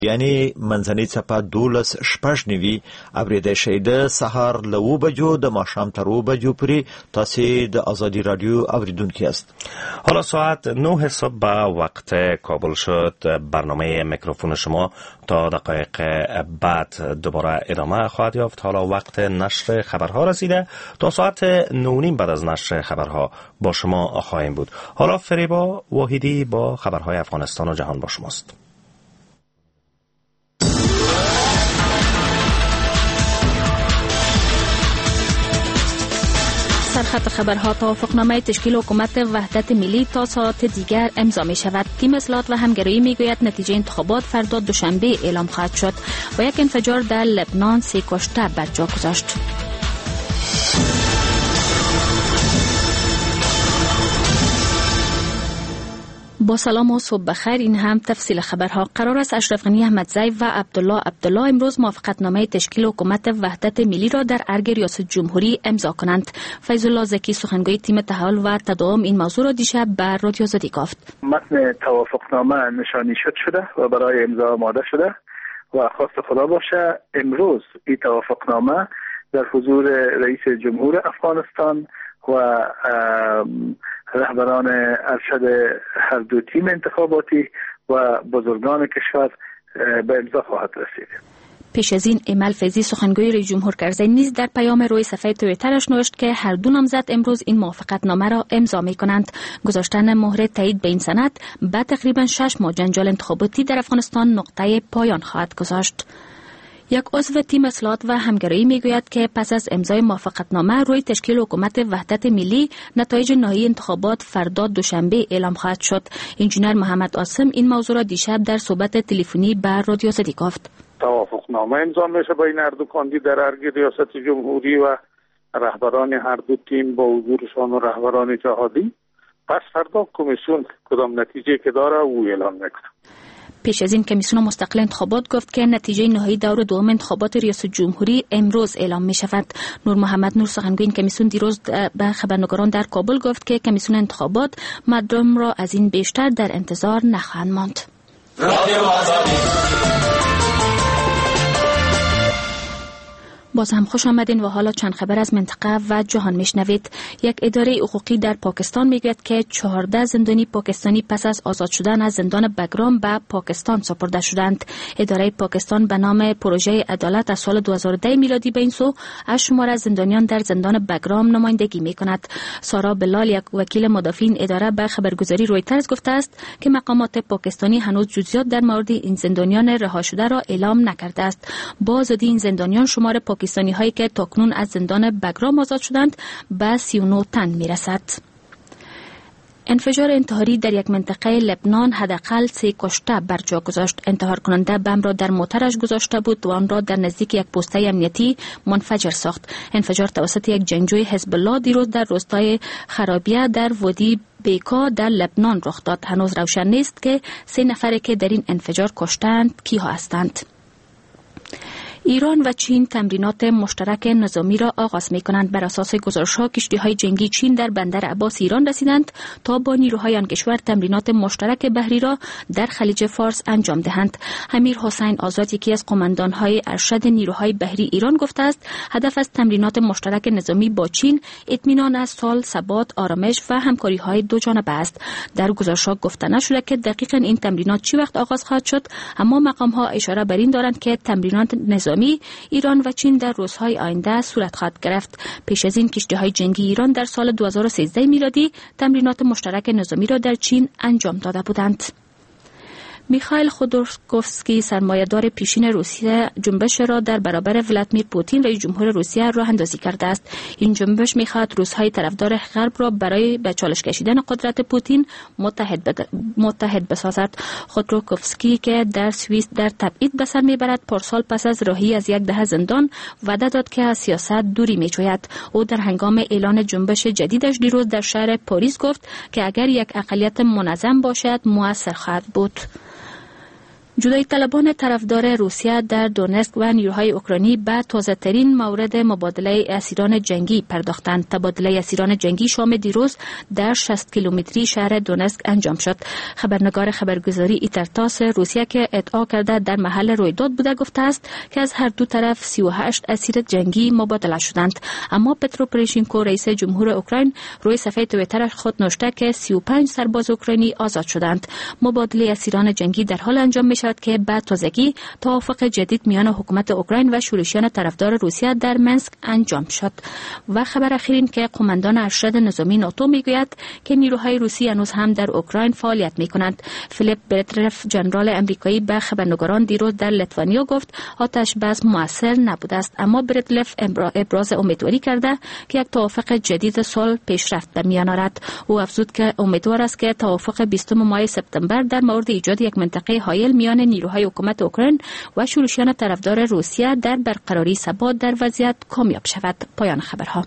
یعنی منځنۍ څپه 12:06 اوریدای شئ د سهار له 7 بجو د ماښام تر 7 بجو پورې. تاسو د آزادی رادیو اوریدونکي است. حالا ساعت 9 صبح به وقت کابل شد. برنامه میکروفون شما تا دقایق بعد دوباره ادامه خواهد یافت. حالا وقت نشر خبرها رسیده. تا ساعت 9:30 بعد از نشر خبرها با شما خواهیم بود. حالا فریبا واحدی با خبرهای افغانستان و جهان با شماست. سرخط خبرها: توافقنامه تشکیل حکومت وحدت ملی تا ساعت دیگر امضا می شود. تیم اصلاحات و همگرایی می گوید نتیجه انتخابات فردا دوشنبه اعلام خواهد شد. و یک انفجار در لبنان 3 کشته بر جا گذاشت. با سلام و صبح بخیر. این هم تفصیل خبرها. قرار است اشرف غنی احمدزی و عبدالله امروز موافقتنامه تشکیل حکومت وحدت ملی را در ارگ ریاست جمهوری امضا کنند. فیض الله زکی سخنگوی تیم تحول و تداوم این موضوع را دیشب بر رادیو آزادی گفت. متن توافقنامه نشانی شده و برای امضا آماده شده و خواست خدا باشه امروز این توافقنامه در حضور رئیس جمهور افغانستان و رهبران ارشد هر دو تیم انتخاباتی و بزرگان کشور به امضا خواهد رسید. پیش از این ایمل فیضی سخنگوی رئیس جمهور کرزی نیز در پیام روی صفحه توییترش نوشت که هر دو نامزد امروز این موافقتنامه را امضا می کنند. گذاشتن مهر تایید به این سند بعد تقریبا 6 ماه جنجال انتخاباتی در افغانستان نقطه پایان خواهد گذاشت. یک عضو تیم اصلاحات و همگرایی میگوید که پس از امضای موافقتنامه روی تشکیل حکومت وحدت ملی نتایج نهایی انتخابات فردا دوشنبه اعلام خواهد شد. انجینر محمد عاصم این موضوع را دیشب در صحبت تلفنی بر رادیو آزادی گفت. توافقنامه امضا میشه بین هر دو کاندید در ارگ ریاست جمهوری و رهبران هر دو تیم با حضورشان و رهبران جهادی. پس فردا کمیسیون کدام نتیجه که داره او اعلام میکنه. پیش از این کمیسیون مستقل انتخابات گفت که نتیجه نهایی دور دوم انتخابات ریاست جمهوری امروز اعلام می شود. نور محمد نور سخنگوی این کمیسیون دیروز به خبرنگاران در کابل گفت که کمیسیون انتخابات مردم را از این بیشتر در انتظار نخواهند ماند. باز هم خوش آمدین و حالا چند خبر از منطقه و جهان میشنوید. یک اداره حقوقی در پاکستان میگوید که 14 زندانی پاکستانی پس از آزاد شدن از زندان بگرام به پاکستان سپرده شدند. اداره پاکستان به نام پروژه عدالت از سال 2010 میلادی به این سو از شمار زندانیان در زندان بگرام نمایندگی میکند. سارا بلال، یک وکیل مدافعین اداره، به خبرگزاری رویترز گفته است که مقامات پاکستانی هنوز جزئیات در مورد این زندانیان رها شده را اعلام نکرده است. با آزادی این زندانیان شمار پاکستانی هایی که تاکنون از زندان بگرام آزاد شدند به 39 تن میرسد. انفجار انتحاری در یک منطقه لبنان حداقل 3 کشته بر جا گذاشت. انتحار کننده بم را در موترش گذاشته بود و آن را در نزدیک یک پسته امنیتی منفجر ساخت. انفجار توسط یک جنگجوی حزب الله دیروز در روستای خرابیه در وادی بیکا در لبنان رخ داد. هنوز روشن نیست که 3 نفری که در این انفجار کشتند کیها هستند. ایران و چین تمرینات مشترک نظامی را آغاز می کنند. بر اساس گزارش‌ها کشتی‌های جنگی چین در بندر عباس ایران رسیدند تا با نیروهای آن کشور تمرینات مشترک بحری را در خلیج فارس انجام دهند. امیر حسین آزاد، یکی از قماندان‌های ارشد نیروهای بحری ایران، گفته است هدف از تمرینات مشترک نظامی با چین اطمینان از صلح، ثبات، آرامش و همکاری‌های دو جانبه است. در گزارش‌ها گفته نشده که دقیقاً این تمرینات چی وقت آغاز خواهد شد، اما مقام‌ها اشاره بر این دارند که تمرینات نظامی ایران و چین در روزهای آینده صورت خواهد گرفت. پیش از این کشتی‌های جنگی ایران در سال 2013 میلادی تمرینات مشترک نظامی را در چین انجام داده بودند. میخائیل خودورکوفسکی، سرمایه‌دار پیشین روسیه، جنبش را در برابر ولادیمیر پوتین رئیس جمهور روسیه راه اندازی کرده است. این جنبش میخواهد روس‌های طرفدار غرب را برای به چالش کشیدن قدرت پوتین متحد بسازد. خودورکوفسکی که در سوئیس در تبعید به سر میبرد، پارسال پس از رهایی از 10 زندان وعده داد که از سیاست دوری میجوید. او در هنگام اعلان جنبش جدیدش دیروز در شهر پاریس گفت که اگر یک اقلیت منظم باشد موثر خواهد بود. جدایی طلبان طرفدار روسیه در دونتسک و نیروهای اوکراینی به تازه‌ترین مورد مبادله اسیران جنگی پرداختند. تبادله اسیران جنگی شام دیروز در 60 کیلومتری شهر دونتسک انجام شد. خبرنگار خبرگزاری ایترتاس روسیه که ادعا کرده در محل رویداد بوده گفته است که از هر دو طرف 38 اسیر جنگی مبادله شدند. اما پترو پروشنکو رئیس جمهور اوکراین روی صفحه توییتر خود نوشته که 35 سرباز اوکراینی آزاد شدند. مبادله اسیران جنگی در حال انجام می شود که بعد تازگی توافق جدید میان حکومت اوکراین و شورشیان طرفدار روسیه در منسک انجام شد. و خبر اخیر این که قماندان ارشد نظامی ناتو میگوید که نیروهای روسی هنوز هم در اوکراین فعالیت میکنند. فیلیپ برتلف ژنرال امریکایی به خبرنگاران دیروز در لیتوانیا گفت آتش بس موثر نبوده است، اما برتلف ابراز امیدواری کرده که یک توافق جدید صلح پیشرفت به میان آرد. او افزود که امیدوار است که توافق 20 ماه سپتامبر در مورد ایجاد یک منطقه حایل میان نیروهای حکومت اوکراین و شورشیان طرفدار روسیه در برقراری ثبات در وضعیت کامیاب شود. پایان خبرها.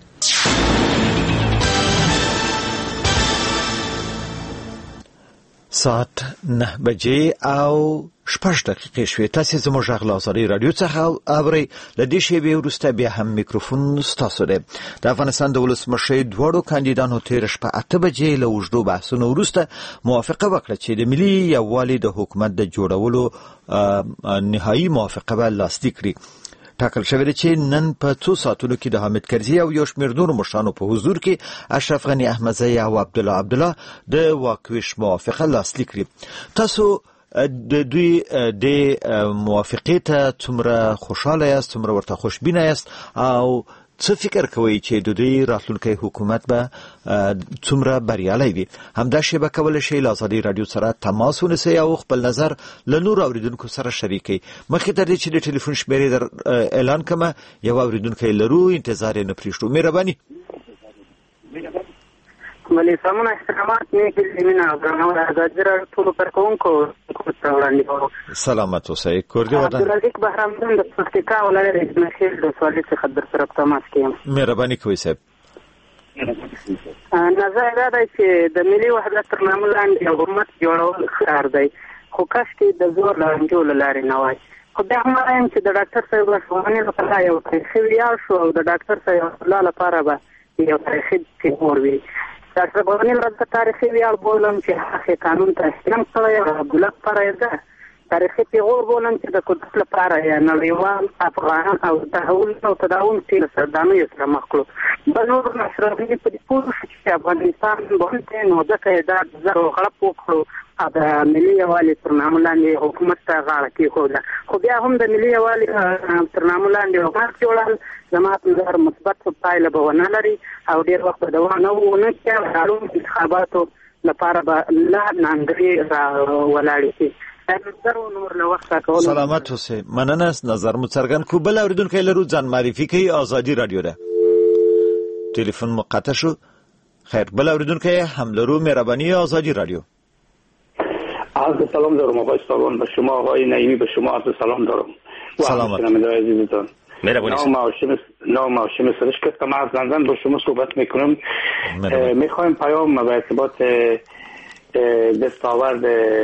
ساعت 9 بجې او 6 دقیقې شوې. تاسې زموږ غږ له ازادۍ راډیو څخه اورئ. له دې شیبې وروسته بیا هم میکروفون ستاسو دی. د افغانستان د ولسمشۍ دواړو کاندیدانو تېره شپه 8 بجې له اوږدو بحثونو وروسته موافقه وکړه چې د ملي یووالي د حکومت د جوړولو نهایي موافقه به لاسلیک کړي. ټاکل شوی دی چې نن په څو ساعتونو کې د حامد کرزي او یو شمېر نورو مشرانو په حضور کې اشرف غني احمدزی او عبدالله د واکویش موافقه لاسلیک کړي. تاسو د دوی د موافقې ته څومره خوشاله یاست، څومره ورته خوشبینه یاست او څه فکر کوئ چې د دوی راتلونکی حکومت به څومره بریالی وي؟ همدا شیبه کولی شئ له ازادۍ راډیو سره تماس ونیسئ او خپل نظر له نورو اوریدونکو سره شریکئ. مخکې تر دې چې د ټلیفون شمیرې در اعلان کړم، یو اوریدونکی لرو، انتظار یې نه پرېږدو. مهرباني. ولی سامون احترامات میکنیم این افغانان ازادی را طول پرکون کو وړاندې کوو. سلامت اوسئ. کور دې ودان. عبدالرزاق بهرامدین د پکتیکا ولایت د نخیل د سوالي څخه در سره تماس کوم. مهرباني کوئ صاحب. نظر دا دی چې د ملي وحدت تر نامه لاندې حکومت جوړول ښکار دی، خو کاشکې د زور لانجو له لارې نه وای. خو بیا هم وایم چې د ډاکټر صاحب لارښوونې لپاره یو تاریخي ویاړ شو او د ډاکټر صاحب لپاره به یو تاریخي پیغور وي. ډاکټر غني لپاره تاریخي ویاړ بولم چې هغه قانون ته احترام کوي او عبدالله لپاره ده تاریخي پیغور بولم چې د قدرت لپاره یا نړیوال افغانان او تحول او تداوم تیر سردانو سره مخ کړو. د نور مشرانو په دې پوه شو چې افغانستان باندې نو ځکه دا زرو غلط وکړو د ملي یووالي تر نامه لاندې حکومت ته غاړه کېښوده. خو بیا هم د ملي یووالي تر نامه لاندې حکومت جوړل زما په نظر مثبت پایله به ونه لري او ډېر وخت به دوام ونه کړي. د حالو انتخاباتو لپاره به لا ناندرې ولاړې شي. سلامت اوسئ. مننه، نظر مو څرګند کړو. بل اورېدونکی لرو، ځان معرفي کوي. ازادي راډیو ده. تلیفون مو قطع شو. خیر، بل اورېدونکی هم لرو. مهرباني ازادي راډیو. عرض سلام دارم آقای سالان، به شما آقای نعیمی، به شما عرض سلام دارم. سلامت. عزیزتان. نام هاشم سرش که ما از لندن با شما صحبت میکنم. میخوایم پیام به ارتباط دستاورد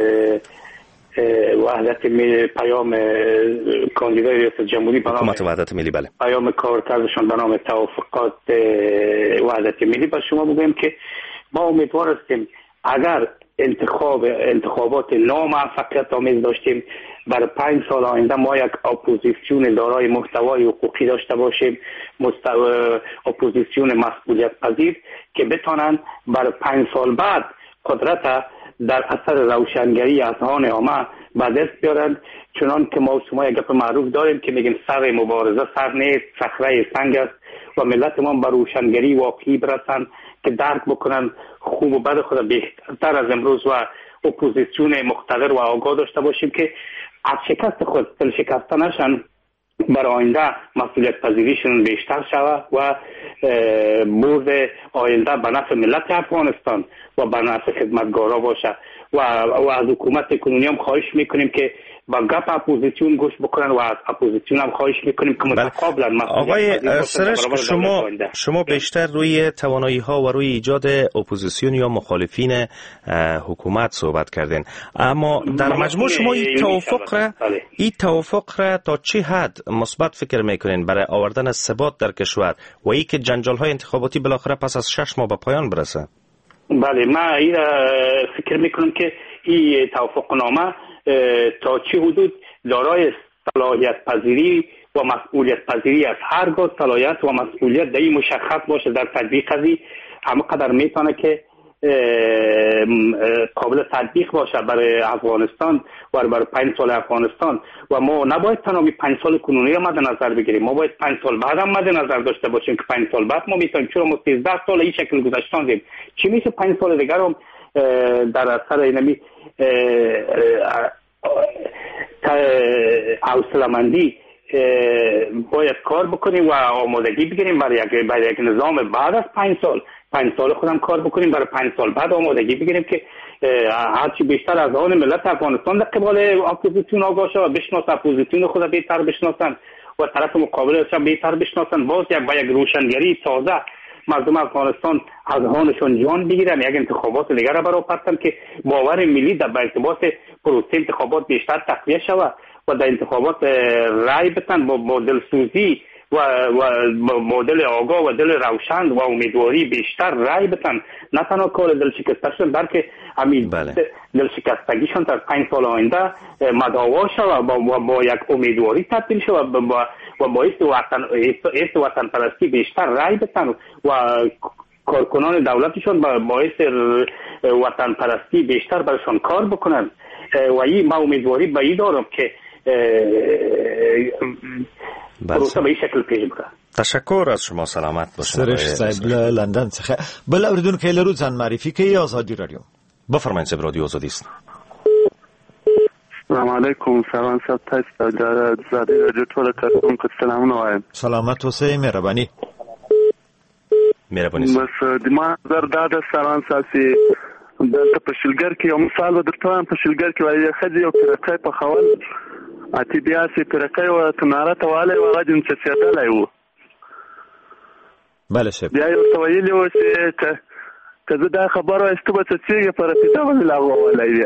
وحدت ملی، پیام کاندیدای ریاست جمهوری به نام وحدت ملی، بله، پیام کارکردشان به نام توافقات وحدت ملی به شما بگویم که ما امیدوار هستیم اگر انتخابات ناموفقیت آمیز داشتیم، برای 5 سال آینده ما یک اپوزیسیون دارای محتوای حقوقی داشته باشیم، اپوزیسیون مسئولیت پذیر که بتانند برای 5 سال بعد قدرت در اثر روشنگری اذهان عامه به دست بیارند. چنان که ما شما یک گپ معروف داریم که میگیم سر مبارزه سر نیست، صخره سنگ است و ملت ما به روشنگری واقعی برسند که درک بکنن خوب و بد خود بهتر از امروز و اپوزیسیون مقتدر و آگاه داشته باشیم که از شکست خود دل شکسته نشن، برای آینده مسئولیت پذیریشون بیشتر شود و برد آینده به نفع ملت افغانستان و به نفع خدمتگارا باشه و از حکومت کنونی هم خواهش میکنیم که با گپ اپوزیسیون گوش بکنن و از اپوزیسیون هم خواهش میکنیم که متقابلا. آقای سرشک، شما بیشتر روی توانایی ها و روی ایجاد اپوزیسیون یا مخالفین حکومت صحبت کردین، اما در مجموع شما این توافق را تا چه حد مثبت فکر میکنین برای آوردن ثبات در کشور و ای که جنجال های انتخاباتی بالاخره پس از 6 ماه به پایان برسه؟ بله، من این فکر میکنم که این توافقنامه تا چه حدود دارای صلاحیت پذیری و مسئولیت پذیری از هر گونه صلاحیت و مسئولیت در این مشخص باشه در تطبیق ازی همه قدر میتونه که قابل تطبیق باشه برای افغانستان و برای 5 سال افغانستان. و ما نباید تنها 5 سال کنونی مد نظر بگیریم، ما باید 5 سال بعد هم مد نظر داشته باشیم که 5 سال بعد ما میتونیم، چرا ما 13 سال این شکل گذشتاندیم، چی میشه 5 سال دیگر هم در اثر اینمی حوصله‌مندی باید کار بکنیم و آمادگی بگیریم برای یک نظام بعد از 5 سال خودم کار بکنیم، برای 5 سال بعد آمادگی بگیریم که هرچی بیشتر از آن ملت افغانستان در قبال اپوزیسیون آگاه شد و بشناسن، اپوزیسیون خود بهتر بشناسن و طرف مقابلش هم بهتر بشناسن، باز با یک روشنگری تازه مردم افغانستان از آنشون جان بگیرن، یک انتخابات دیگر را برای پرتن که باور ملی در ارتباط پروسه انتخابات بیشتر تقویه شود و در انتخابات رای بتن با دلسوزی و با دل آگاه و دل روشن و امیدواری بیشتر رای بتن، نه تنها کار دلشکستگیشون بلکه همین دلشکستگیشون در 5 سال آینده مداوا شود و با یک امیدواری تبدیل شود و باعث وطن پرستی بیشتر رای بتن و کارکنان دولتشون باعث وطن پرستی بیشتر برشان کار بکنن. و این ما امیدواری به این دارم که پروسه به این شکل پیش بره. تشکر از شما، سلامت باشید. سرش صاحب لندن څخه بل اوریدونکو لرو ځان معرفي کوي. آزادی رادیو، بفرمایید. صاحب رادیو آزادی است. السلام علیکم. سلام صاحب، تاسو ته د آزادی رادیو ټول کارکونکو سلامونه وایم. سلامت اوسئ. مهرباني بس د ما زردا سلام ساسي دلته په شلګر کې یو مثال ودرته په شلګر کې وایي خځې او پرکای په خول اتی بیا سي پرکای او تناره ته والي او غدن چې سیدلای وو. بله شه بیا یو سویلی و چې کله دا خبره است به چې پر پیدا ولا ولای.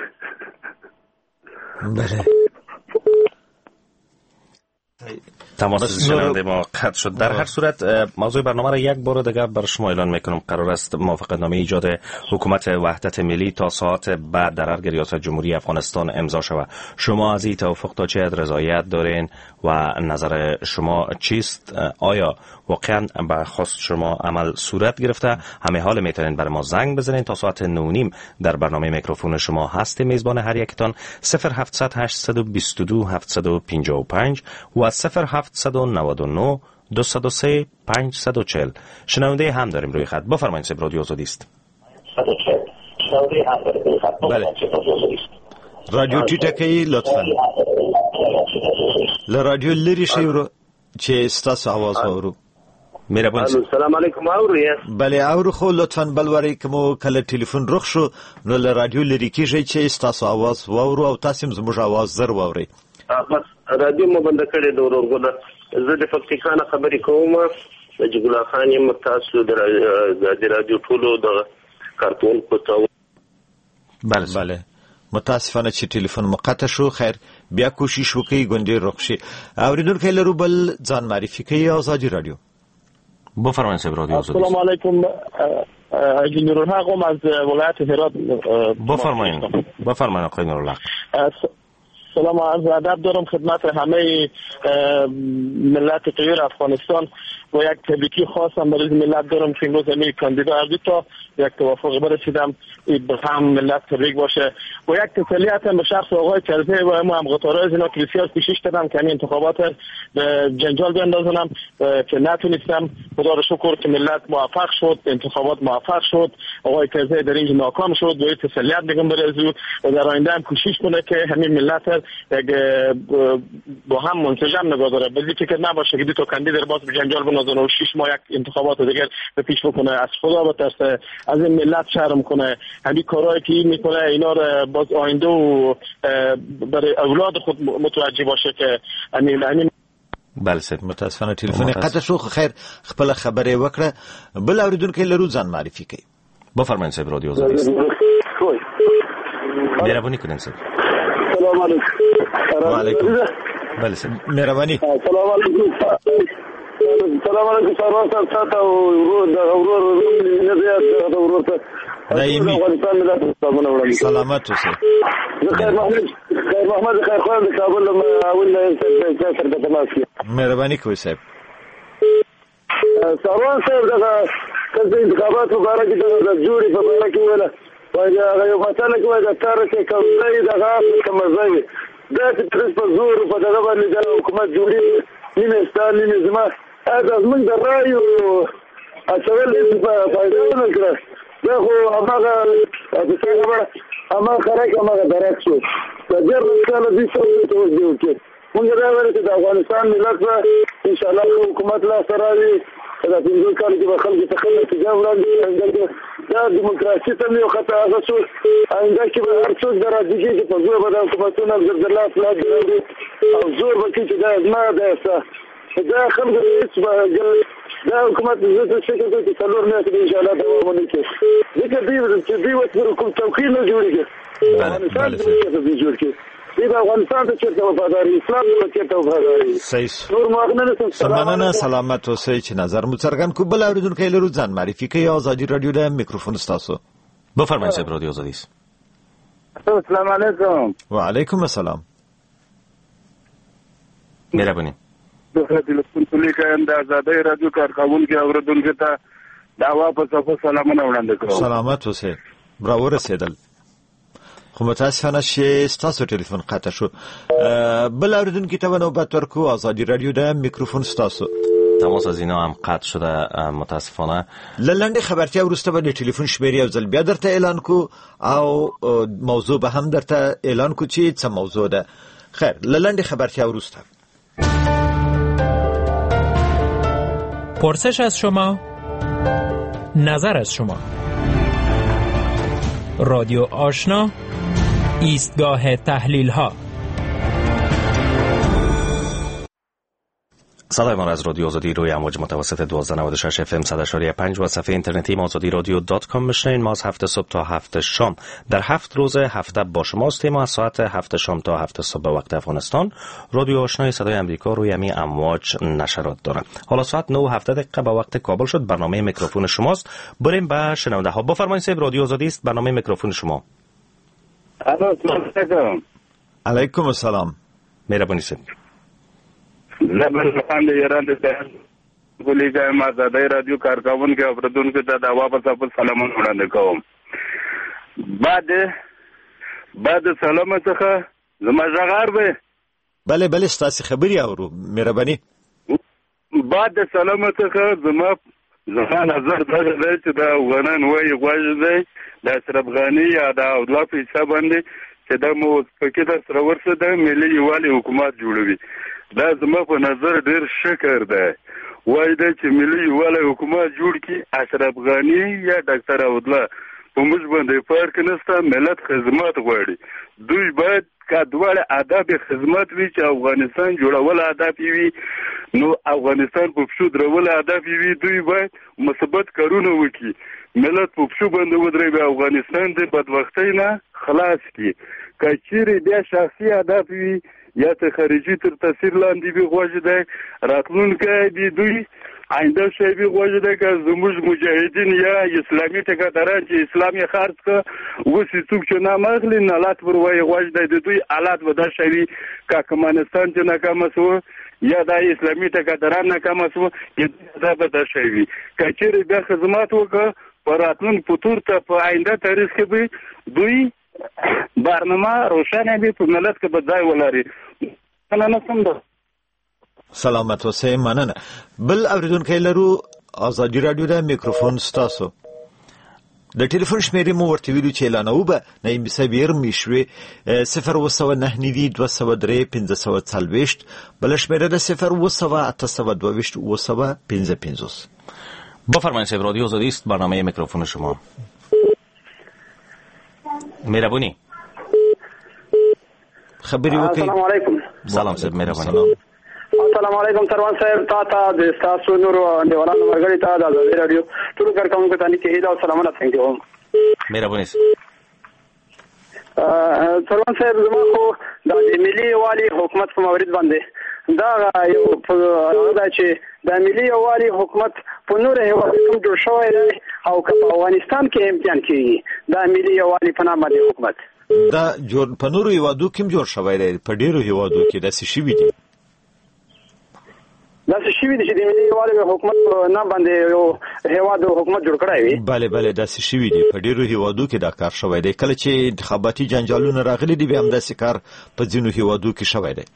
بله تماس شنونده ما قطع شد. در هر صورت موضوع برنامه را یک بار دیگر بر شما اعلان میکنم. قرار است موافقتنامه ایجاد حکومت وحدت ملی تا ساعت بعد در ارگ ریاست جمهوری افغانستان امضا شود. شما از این توافق تا چه حد رضایت دارین و نظر شما چیست؟ آیا واقعا به خواست شما عمل صورت گرفته؟ همه حال میتونین بر ما زنگ بزنین. تا ساعت 9:30 در برنامه میکروفون شما هستیم. میزبان هر یکتان 0700 822 755 و 0799 203 540. شنونده هم داریم روی خط. بفرمایید. سب رادیو آزادی است. بله. رادیو ټیټه لطفا. ل رادیو لري شي ورو چې ستاسو आवाज اورو. مهرباني. السلام علیکم. اورو یا؟ بله اورو. خو لطفا بلوري کوم کله ټلیفون رخ شو نو ل رادیو لري کیږي چې ستاسو आवाज واورو او تاسو زموږ आवाज زر واوري. بس رادیو مو بند کړی د ورغله. زه د فکتیکان خبرې کوم. جګ الله خان یم. تاسو د رادیو ټولو د کارتون پټاو. بله متاسفانه چې ټلیفون مقطع شو. خیر بیا کوشش وکړئ ګوندې رخ شي. اوریدونکو لرو بل ځان معرفي کوي. آزادی رادیو. بفرمایید. سب رادیو آزادی. السلام علیکم. حاجی نورالحق از ولایت هرات. بفرمایید آقای نورالحق. سلام و عرض ادب دارم خدمت همه ملت غیر افغانستان و یک تبریکی خاصم برای ملت دارم که امروز همه کاندیدا اردو تا یک توافق برسیدم به هم ملت تبریک باشه و یک تسلیت هم به شخص آقای کرزی و هم قطارهای از اینا که بسیار کوشش کردم که همین انتخابات جنجال بیندازنم که نتونستم. خدا رو شکر که ملت موفق شد، انتخابات موفق شد، آقای کرزی در اینجا ناکام شد و یک تسلیت بگم برای او و در آینده هم کوشش کنه که همین ملت یک با هم منسجم نگاه داره. بازی فکر نباشه که دو تا کاندید باز به جنجال بندازن و 6 ماه یک انتخابات دیگر به پیش بکنه. از خدا بترسه، از این ملت شرم کنه. همین کارهایی که این میکنه اینا رو باز آینده و برای اولاد خود متوجه باشه که همین بله سید متاسفانه تلفن قطع شو. خیر خپل خبره وکړه. بل اوریدونکو لرو ځان معرفي کوي. بفرمایید صاحب رادیو آزادی است. مهربانی کنید صاحب. سلام علیکم. و علیکم. بله سید مهربانی. سلام علیکم. سلام علیکم سلام تاسو ورور نه زیات ورور ته دایمي سلامت اوسه. خیر محمد خیر خان د کابل اول سر د تماسي. مهرباني کوئ صاحب. سروان صاحب دغه د انتخابات مبارک د جوړې په اړه کې ویل وایي هغه یو مسله کې وایي د تاریخ کومای دغه کومځوي دا چې په زور په دغه باندې د حکومت جوړې نیمه ستان نیمه زما دا زموږ د رایو اصل په فائدہ نه کړه. دا خو هغه د څه خبره اما خره هغه درک شو د جرم سره د څه ته وځي. موږ دا وایو چې د افغانستان ملت ان شاء الله حکومت لا سره وي دا څنګه کار کوي خلک ته خلک تجاوز دا دیموکراسي ته یو خطا اساسو آینده کې به هر څوک درځي چې په زور به د حکومتونو زلزلہ فلاد دی او زور به کې دا ازما ده دا خلک هیڅ دا حکومت زړه څه کوي چې څلور نه ان شاء الله دوام ونکړي. ځکه دوی وڅ کوم توقیر نه جوړیږي. افغانستان ته جوړ کړي. دا افغانستان ته چې وفاداري اسلام ته چې وفاداري نور ماغنه سلامانه سلامت اوسئ چې نظر مو څرګند کو. بل اوریدونکو لرو ځان معرفي کوي. آزادی رادیو د میکروفون تاسو. بفرمایید صاحب رادیو آزادی است. السلام علیکم. و علیکم السلام. مهربانی. د تلیفون لیکم د آزادی رادیو کارکونکو اوریدونکو ته دا واپس سلامونه وړاندې کوم. سلامت اوسئ. برابر رسیدل. خو متاسفانه چې تاسو ټلیفون قطع شو. بل اوریدونکو ته نوبت ورکو. آزادی رادیو د میکروفون تاسو. تماس از اینا هم قطع شده متاسفانه. لنډه خبرتیا ورسته به ټلیفون شمیرې او ځل بیا درته اعلان کو او موضوع به هم درته اعلان کو چې څه موضوع ده. خیر لنډه خبرتیا ورسته. پرسش از شما، نظر از شما. رادیو آشنا، ایستگاه تحلیل ها. صدای ما از رادیو آزادی روی امواج متوسط 1296 اف ام 100.5 و صفحه اینترنتی azadiradyo.com میشنوین. ما از 7 صبح تا 7 شام در 7 روز هفته با شما هستیم. از ساعت 7 شام تا 7 صبح وقت افغانستان رادیو آشنای صدای امریکا روی همین امواج نشرات داره. حالا ساعت 9:07 به وقت کابل شد. برنامه میکروفون شماست. بریم به شنونده ها. بفرمایید صاحب رادیو آزادی است. برنامه میکروفون شما. علیکم السلام. مهربانی صاحب. زبر خان د ایران د بولیګا ما آزادی رادیو کارکونکو اوریدونکو ته دا واپس سلامونه وړاندې کوم. بعد سلام څخه زما ژغار به بله ستاسو خبري اورو. مهرباني. بعد سلام څخه زما نظر دا دی چې دا افغانان وایي غواړي دی د اشرف غنی یا د الله په حساب باندې چې دا مو پکې در سره ورسره د ملي یوالي حکومت جوړوي. دا زما په نظر ډیر شکر ده. وایي دی چې ملي یوالي حکومت جوړ کړي اشرف غنی یا ډاکټر عبدالله په موږ باندې فرق نشته. ملت خدمت غواړي. دوی باید که دواړه آداب خدمت وي چې افغانستان جوړول آداب وي نو افغانستان په پښو درول آداب وي. دوی باید مثبت کارونه وکړي. ملت په پښو باندې ودرېږي. افغانستان د بدبختۍ نه خلاص کړي. که چیرې بیا شخصي آداب وي یا ته خارجي تر تاثیر لاندې وي غواړي دی راتلونکی دی دوی آینده شی وي غواړي دی که زموږ مجاهدین یا اسلامي ټکداران چې اسلام یې خرڅ کړه اوس یې څوک چې نام اخلي نالات پر وایي غواړي دی د دوی حالات به دا شی وي که کمانستان چې ناکامه شوه یا دا اسلامي ټکداران ناکامه شوه دا به دا شی وي. که چیرې بیا خدمات وکړه په راتلونکي په تور ته په آینده تاریخ کې به دوی برنامه روشنه وي په ملت کې به ځای ولري. سلامت اوسئ. مننه. بل اوریدونکو لرو. آزادی رادیو د میکروفون ستاسو. د ټلیفون شمیرې مو ورته ویلو چې اعلانوو به نعیم صابر میشوي 090 203 540 بل شمیره د 01822 بفرمایید صاحب، رادیو آزادی است، برنامه میکروفون شما. مهربانی خبری وکړئ. السلام علیکم. سلام صاحب، مهربانی. السلام علیکم سروان صاحب، تا د تاسو نور دیوالانو مرګري ته د آزادي رادیو ټول کارکونکو ته نیکه هیله او سلامونه څنګه مهربانی. سروان صاحب، زما خو د ملي والي حکومت په مورید باندې دا یو دا چې د ملي والي حکومت په نور هیوادونو جوړ شوی دی او که په افغانستان کې امتحان کیږي دا ملي والي په نامه د حکومت دا جوړ په نور هیوادونو کې جوړ شوی دی. په ډیرو هیوادونو کې داسې شوي دي. داسې شوي دي چې د ملي والي حکومت په نام باندې یو هیواد حکومت جوړ کړی وي. بله داسې شوي دي. په ډیرو هیوادونو کې دا کار شوی دی. کله چې انتخاباتي جنجالونه راغلي دي بیا هم داسې کار په ځینو هیوادونو کې شوی دی.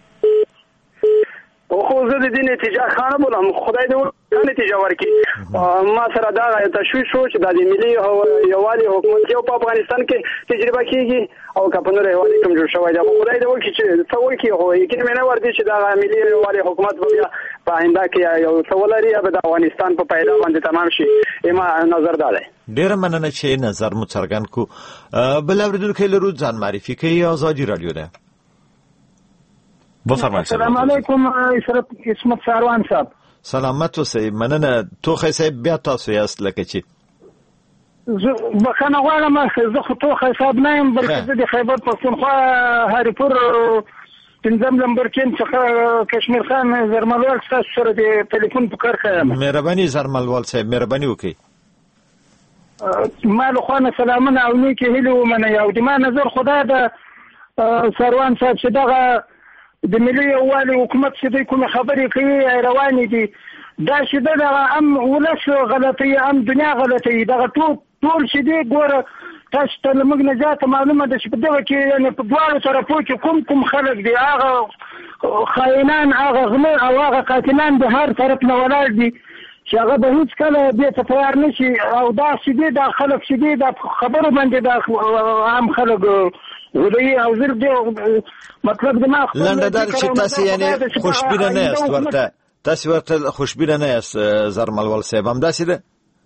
خو زه د دې نتیجه خانه بولم، خدای دې ورته نتیجه ورکړي. ما سره دا تشویش شو چې د ملي یووالي حکومت یو په افغانستان کې تجربه کیږي او که په نور هیوادونو کې جوړ شوی دی. خدای دې وکړي چې څه وکړي، خو یقین مې نه ورته چې دا ملي یووالي حکومت بیا په آینده کې یو څه ولري یا د افغانستان په پیدا باندې تمام شي. ما نظر دا دی. ډیره مننه چې نظر مو څرګند کو. بل اوریدونکو لرو ځان معرفي کوي. آزادي رادیو ده. بفرمایید. السلام علیکم اسمت ساروان صاحب. سلامت اوسئ. مننه. توخی صاحب بیا تاسو یاست لکه چې بخښنه غواړم، زه خو توخی صاحب نه یم بلکې زه د خیبر پښتونخوا هریپور 5 نمبر کې څخه کشمیر خان زرملوال ستاسو سره د ټلیفون په کار یم. مهرباني زرملوال صاحب، مهرباني وکړئ. ما له خوا نه سلامونه او نیکې هیلې ومنئ. او د ما نظر خدا د ساروان صاحب چې دغه د ملي یووالي حکومت چې دوی کومې خبرې کوي روانې دي دا چې دغه هم ولس غلطوي هم دنیا غلطوي. دغه ټول چې دی ګوره تاسو ته له موږ نه زیاته معلومه ده چې په دغه کې یعنې په دواړو طرفو کې کوم خلک دي، هغه خاینان، هغه غله او هغه قاتلان د هر طرف نه ولاړ دي چې هغه به هېڅکله دې ته تیار نه شي. او دا چې دی دا خلک چې دی دا خبرو باندې دا عام خلک غلوي او زر دی. مطلب د ما لنډه دا چې تاسو یعنې خوشبینه نه یاست ورته، تاسو ورته خوشبینه نه یاست زرملوال صاحب، همداسې ده؟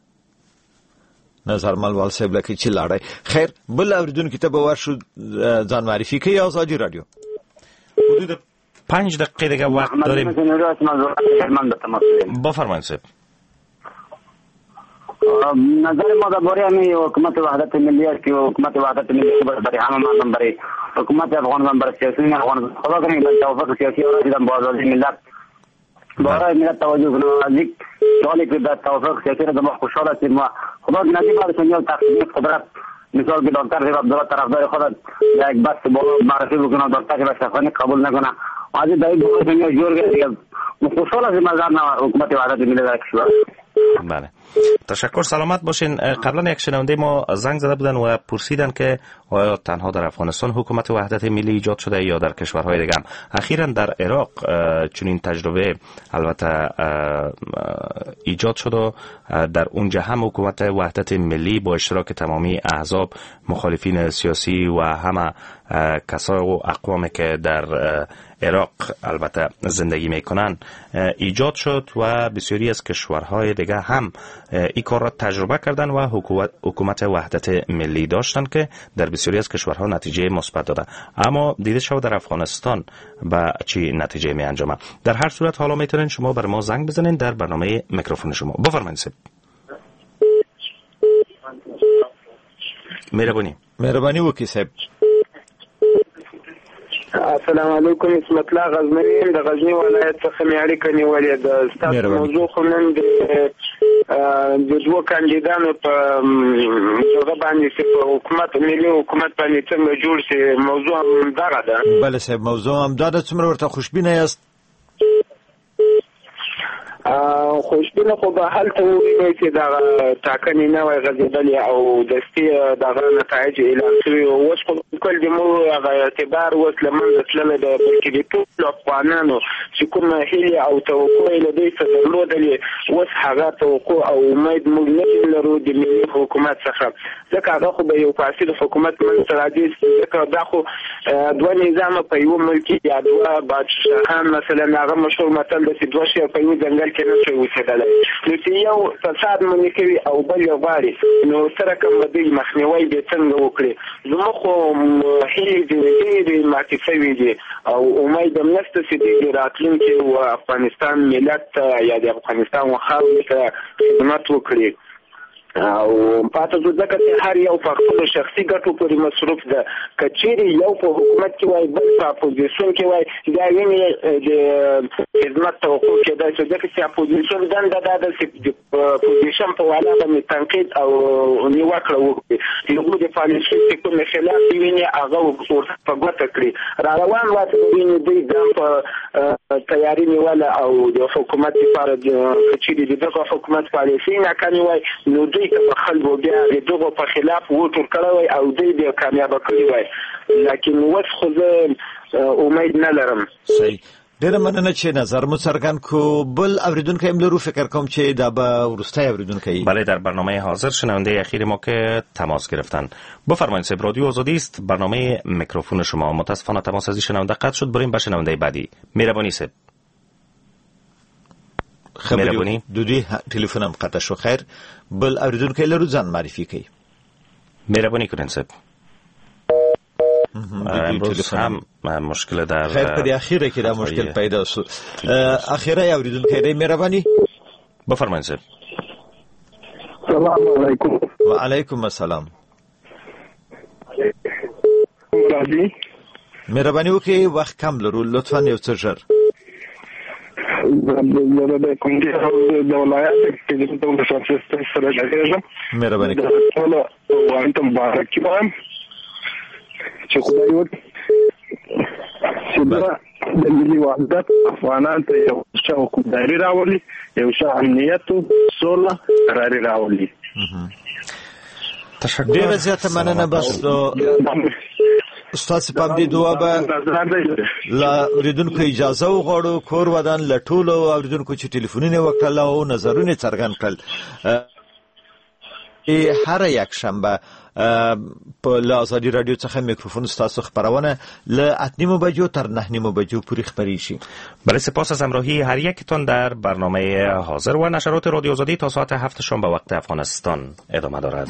نه زرملوال صاحب لکه چې لاړی. خیر، بل اوریدونکي ته به ورشو ځان معرفي کوي. آزادي رادیو. حدود 5 دقیقه دیگه وقت داریم. بفرمایید صاحب. نظر ما درباره همین حکومت وحدت ملی است که حکومت وحدت ملی برای همه مردم، برای حکومت افغانستان، برای سیاسی افغانستان خدا کنه که توافق سیاسی را دیدن با آزادی ملت برای ملت توجه کنه. از یک سوالی که در توافق سیاسی را ما خوشحال هستیم و خدا نصیب بر دنیا تقسیم قدرت. مثال که دکتر صاحب عبدالله طرفدار خود یک بس بالا معرفی بکنه، دکتر که بشخصانی قبول نکنه. از این دایی بالا دنیا جور گرده. خوشحال هستیم از حکومت وحدت ملی در کشور. بله، تشکر. سلامت باشین. قبلا یک شنونده ما زنگ زده بودن و پرسیدن که آیا تنها در افغانستان حکومت وحدت ملی ایجاد شده یا در کشورهای دیگه هم. اخیراً در عراق چنین تجربه البته ایجاد شد و در اونجا هم حکومت وحدت ملی با اشتراک تمامی احزاب، مخالفین سیاسی و همه کسای و اقوامی که در عراق البته زندگی میکنن ایجاد شد و بسیاری از کشورهای دیگه هم این کار را تجربه کردن و حکومت وحدت ملی داشتن که در بسیاری از کشورها نتیجه مثبت داده. اما دیده شد در افغانستان با چی نتیجه می انجامه. در هر صورت حالا میتونین شما بر ما زنگ بزنین در برنامه میکروفون شما. بفرمایید. مهربانی وکړئ صاحب. السلام علیکم. اسمت الله غزنوی د غزنی ولایت څخه مې اړیکه نیولې ده. ستاسو موضوع خو نن د دوه کاندیدانو په جوړه باندې چې په حکومت ملي حکومت باندې څنګه جوړ شي موضوع هم دغه ده. بله صاحب، موضوع هم دا ده. څومره ورته خوشبینه یاست؟ خوشبینه خو به هلته ووینئ چې دغه ټاکنې نه وای غځېدلې او دستي دغه نتایج اعلان شوي. اوس خو بالکل د مو هغه اعتبار اوس له منځه تللی ده، بلکې د ټولو افغانانو چې کوم هیله او توقع له دوی څخه درلودلې اوس هغه توقع او امید موږ نه لرو د ملي حکومت څخه ځکه هغه خو به یو فاسد حکومت منځته راځي ځکه دا خو دوه نظام په یو ملک یا دوه بادشاهان مثلا هغه مشهور متل د دوه شی په یو ځنګل کې نه شي اوسېدلی نو چې یو فساد مونږ کوي او بل یو غواړي نو سره کوم دوی مخنیوي به څنګه وکړي زموږ خو هیلې دې ماتې شوي دي او امید هم نشته چې د راتلونکي افغانستان ملت یا د افغانستان خلکو ته خدمت وکړي او پاتې ځکه چې هر یو په خپل شخصي ګټو پورې مصروف ده کچېری یو په حکومت کې وای بل په اپوزیشن کې وای دا ویني د خدمت توقع کې دا چې ځکه چې اپوزیشن دنده ده چې د اپوزیشن په والا باندې تنقید او نیوکه وکړي یو د پالیسي کوم خلاف ویني هغه په ګوته کړی را روان وخت ویني د تیاری نیول او د حکومت لپاره چې دغه حکومت پالیسي نه کوي وای نو دوی ته خلکو بیا دغه په خلاف ووټ کړی او دوی به کامیاب کړی وای لکه اوس خو زه امید نه لرم. صحیح ډیره مننه چې نظر مو څرګند کو. بل اوریدونکو هم لرو فکر کوم چې دا به ورسته اوریدونکو بله در برنامه حاضر شنونده اخیر ما که تماس گرفتن بفرمایید صاحب رادیو آزادی است برنامه میکروفون شما متاسفانه تماس از شنونده قطع شد بریم به شنونده بعدی. مهربانی صاحب خبري دودي تليفون هم قطع شو. خیر بل اوریدونکو لرو ځان معرفي کوي. مهربانی کنین صاحب. امروز هم مشکل در خیر په اخیره کې دا مشکل پیدا شو. اخیره اوریدونکو دی مهربانی بفرمایئ صاحب. السلام علیکم. و علیکم السلام. مهربانی وکړئ وخت کم لرو لطفا یو څه ژر. د کومدي د ولایت کې د ټول شخصیت سره راځم. مهرباني ټول وانتم مبارک وایم چې خدای وکړي چې د ملي وحدت افغانان ته یو ښه حکومتداري راولي یو ښه امنیت او سوله راولي. تشکر. ډیره زیاته مننه. بس استاد سپام دي دوه به لا اوریدونکو اجازه وغواړو کور ودان لټول او اوریدونکو چې ټلیفونونه وکړل او نظرونه څرګند کړل. هر یک شنبه په آزادي رادیو څخه میکروفون تاسو خبرونه ل 8:30 بجو تر 9:30 بجو پوری خبری شي. بله سپاس از همراهی هر یکتون در برنامه حاضر و نشرات رادیو آزادی تا ساعت 7 شنبه وقت افغانستان ادامه دارد.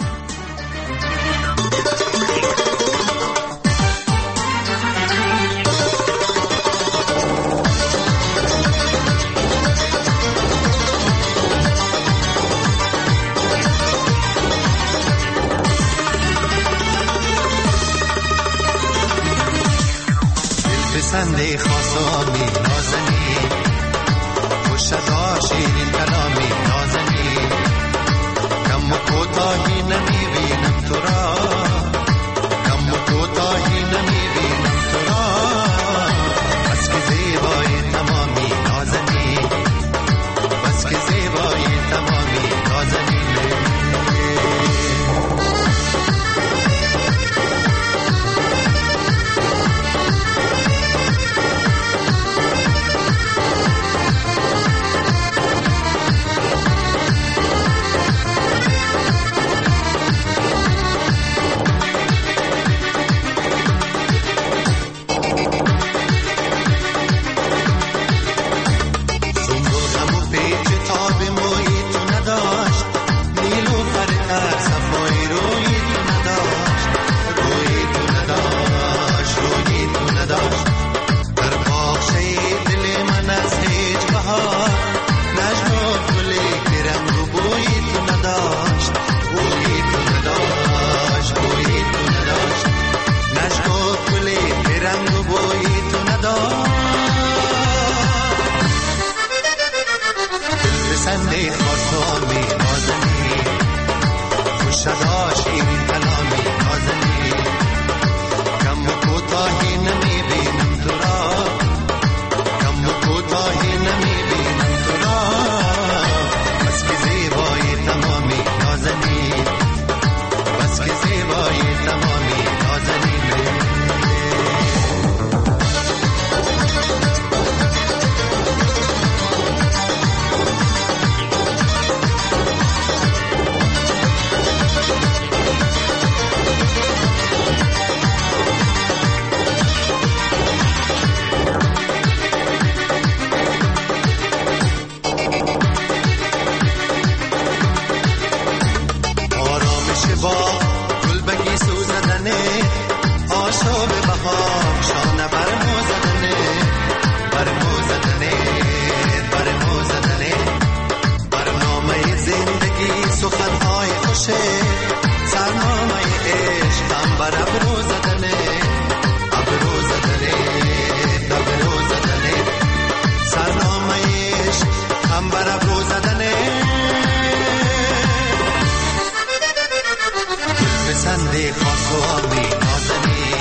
سنده خاصامی نازنی خوشدا شیرین کلامی نازنی کم و کوتاهی نمیبینم تو را کم و کوتاهی نمیبینم تو را بس که زیبای تمامی نازنی بس که زیبای تمامی نازنی خاصامی نازنین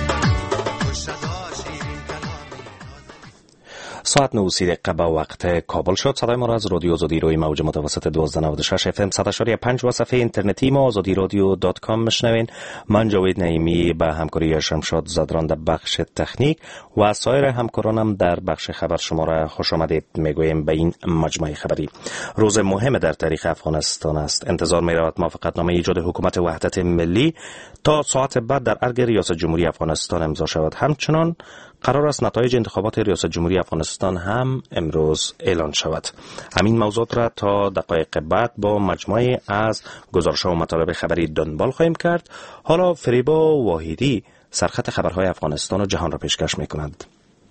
ساعت 9:30 با وقت کابل شد. صدای ما را از رادیو آزادی روی موج متوسط 1296 FM 100.5 و صفحه اینترنتی ما azadirodio.com میشنوین. من جاوید نعیمی به همکاری شمشاد زدران در بخش تکنیک و سایر همکارانم در بخش خبر شما را خوش آمدید میگوییم به این مجمع خبری. روز مهم در تاریخ افغانستان است. انتظار می رود موافقتنامه ایجاد حکومت وحدت ملی تا ساعت بعد در ارگ ریاست جمهوری افغانستان امضا شود. همچنان قرار است نتایج انتخابات ریاست جمهوری افغانستان هم امروز اعلان شود. همین موضوعات را تا دقایق بعد با مجموعه از گزارش‌ها و مطالب خبری دنبال خواهیم کرد. حالا فریبا واحدی سرخط خبرهای افغانستان و جهان را پیشکش می‌کند.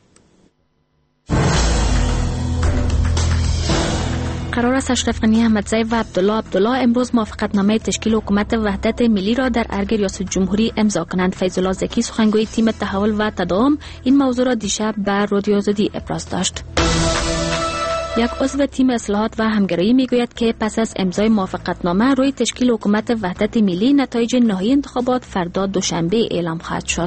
قرار است اشرف غنی احمدزی و عبدالله امروز موافقتنامه تشکیل حکومت وحدت ملی را در ارگ ریاست جمهوری امضا کنند. فیض الله زکی سخنگوی تیم تحول و تداوم این موضوع را دیشب بر رادیو آزادی ابراز داشت. یک عضو تیم اصلاحات و همگرایی میگوید که پس از امضای موافقتنامه روی تشکیل حکومت وحدت ملی نتایج نهایی انتخابات فردا دوشنبه اعلام خواهد شد.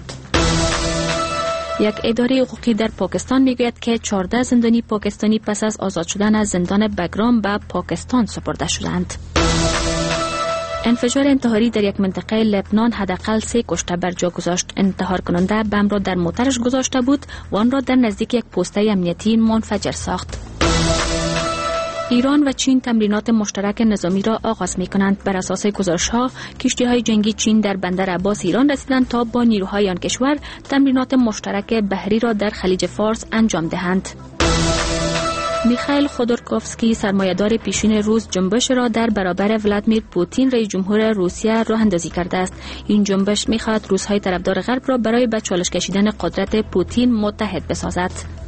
یک اداره حقوقی در پاکستان میگوید که 14 زندانی پاکستانی پس از آزاد شدن از زندان بگرام به پاکستان سپرده شدند. انفجار انتحاری در یک منطقه لبنان حداقل 3 کشته بر جا گذاشت. انتحار کننده بم را در موترش گذاشته بود و آن را در نزدیک یک پوسته امنیتی منفجر ساخت. ایران و چین تمرینات مشترک نظامی را آغاز می کنند. بر اساس گزارش‌ها کشتی‌های جنگی چین در بندر عباس ایران رسیدند تا با نیروهای آن کشور تمرینات مشترک بحری را در خلیج فارس انجام دهند. میخائیل خودورکوفسکی سرمایه‌دار پیشین روس جنبش را در برابر ولادیمیر پوتین رئیس جمهور روسیه راه اندازی کرده است. این جنبش می‌خواهد روس‌های طرفدار غرب را برای به چالش کشیدن قدرت پوتین متحد بسازد.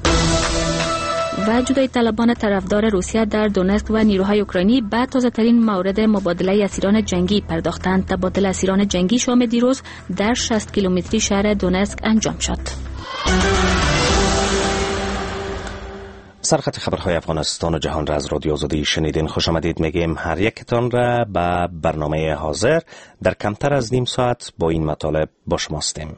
و جدای طلبان طرفدار روسیه در دونتسک و نیروهای اوکراینی به تازه‌ترین مورد مبادله اسیران جنگی پرداختند. تبادل اسیران جنگی شام دیروز در 60 کیلومتری شهر دونتسک انجام شد. سرخط خبرهای افغانستان و جهان را از رادیو آزادی شنیدین. خوش آمدید میگیم هر یکتان را به برنامه حاضر در کمتر از نیم ساعت با این مطالب با شما هستیم.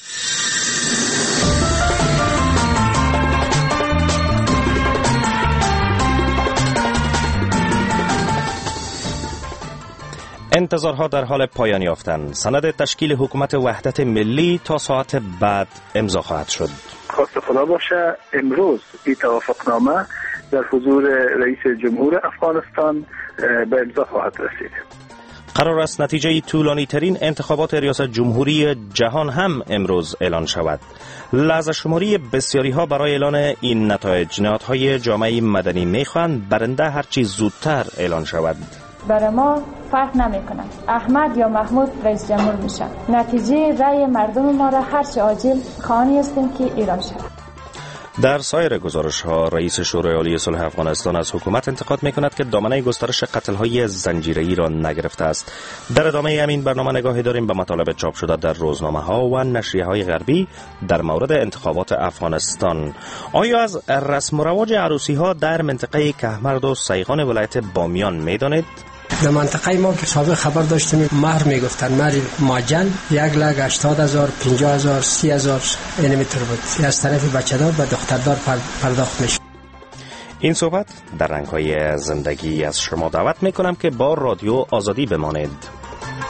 انتظارها در حال پایان یافتن. سند تشکیل حکومت وحدت ملی تا ساعت بعد امضا خواهد شد. خواست خدا باشه امروز این توافقنامه در حضور رئیس جمهور افغانستان به امضا خواهد رسید. قرار است نتیجه طولانی ترین انتخابات ریاست جمهوری جهان هم امروز اعلان شود. لحظه شماری بسیاری ها برای اعلان این نتایج. نهادهای جامعه مدنی میخواهند برنده هرچی زودتر اعلان شود. برای ما فرق نمیکنه احمد یا محمود رئیس جمهور میشه. نتیجه رأی مردم ما را هرچه عاجل خواهانی هستیم که ایران شود. در سایر گزارش ها رئیس شورای عالی صلح افغانستان از حکومت انتقاد می کند که دامنه گسترش قتل های زنجیره‌ای را نگرفته است. در ادامه همین برنامه نگاهی داریم به مطالب چاپ شده در روزنامه ها و نشریه های غربی در مورد انتخابات افغانستان. آیا از رسم و رواج عروسی ها در منطقه کهمرد و سیغان ولایت بامیان می دانید؟ در منطقه ما که سابق خبر داشتیم مهر میگفتن مهر ماجن 1,80,000 50,000 30,000 این میتر بود. از طرف بچه‌دار و دختردار پرداخت میشه. این صحبت در رنگ‌های زندگی از شما دعوت میکنم که با رادیو آزادی بمانید.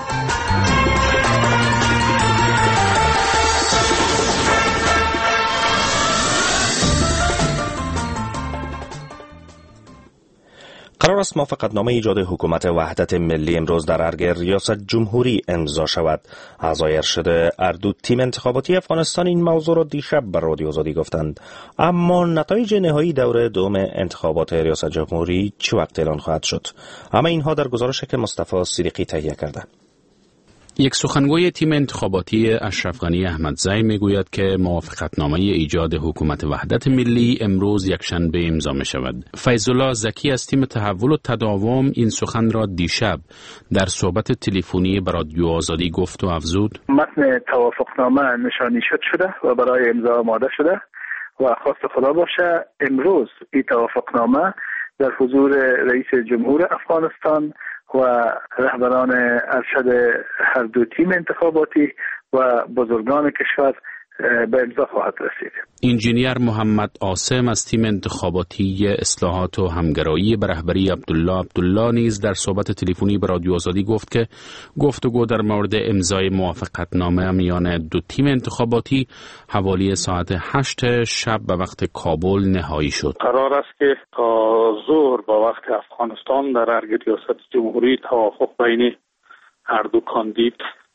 قرار است موافقتنامه ایجاد حکومت وحدت ملی امروز در ارگ ریاست جمهوری امضا شود. اعضای ارشد اردو تیم انتخاباتی افغانستان این موضوع را دیشب بر رادیو آزادی گفتند. اما نتایج نهایی دور دوم انتخابات ریاست جمهوری چه وقت اعلان خواهد شد؟ اما اینها در گزارشی که مصطفی صدیقی تهیه کرده. یک سخنگوی تیم انتخاباتی اشرف غنی احمدزی میگوید که موافقتنامه ایجاد حکومت وحدت ملی امروز یکشنبه امضا می شود. فیض الله زکی از تیم تحول و تداوم این سخن را دیشب در صحبت تلفنی با رادیو آزادی گفت و افزود: متن توافقنامه نشانی شده و برای امضا آماده شده و خواست خدا باشه امروز این توافقنامه در حضور رئیس جمهور افغانستان و رهبران ارشد هر دو تیم انتخاباتی و بزرگان کشور به امضا خواهد رسید. انجینیر محمد عاصم از تیم انتخاباتی اصلاحات و همگرایی به رهبری عبدالله نیز در صحبت تلفنی به رادیو آزادی گفت که گفتگو در مورد امضای موافقتنامه میان دو تیم انتخاباتی حوالی ساعت 8 شب به وقت کابل نهایی شد. قرار است که تا ظهر با وقت افغانستان در ارگ ریاست جمهوری توافق بین هر دو کاندید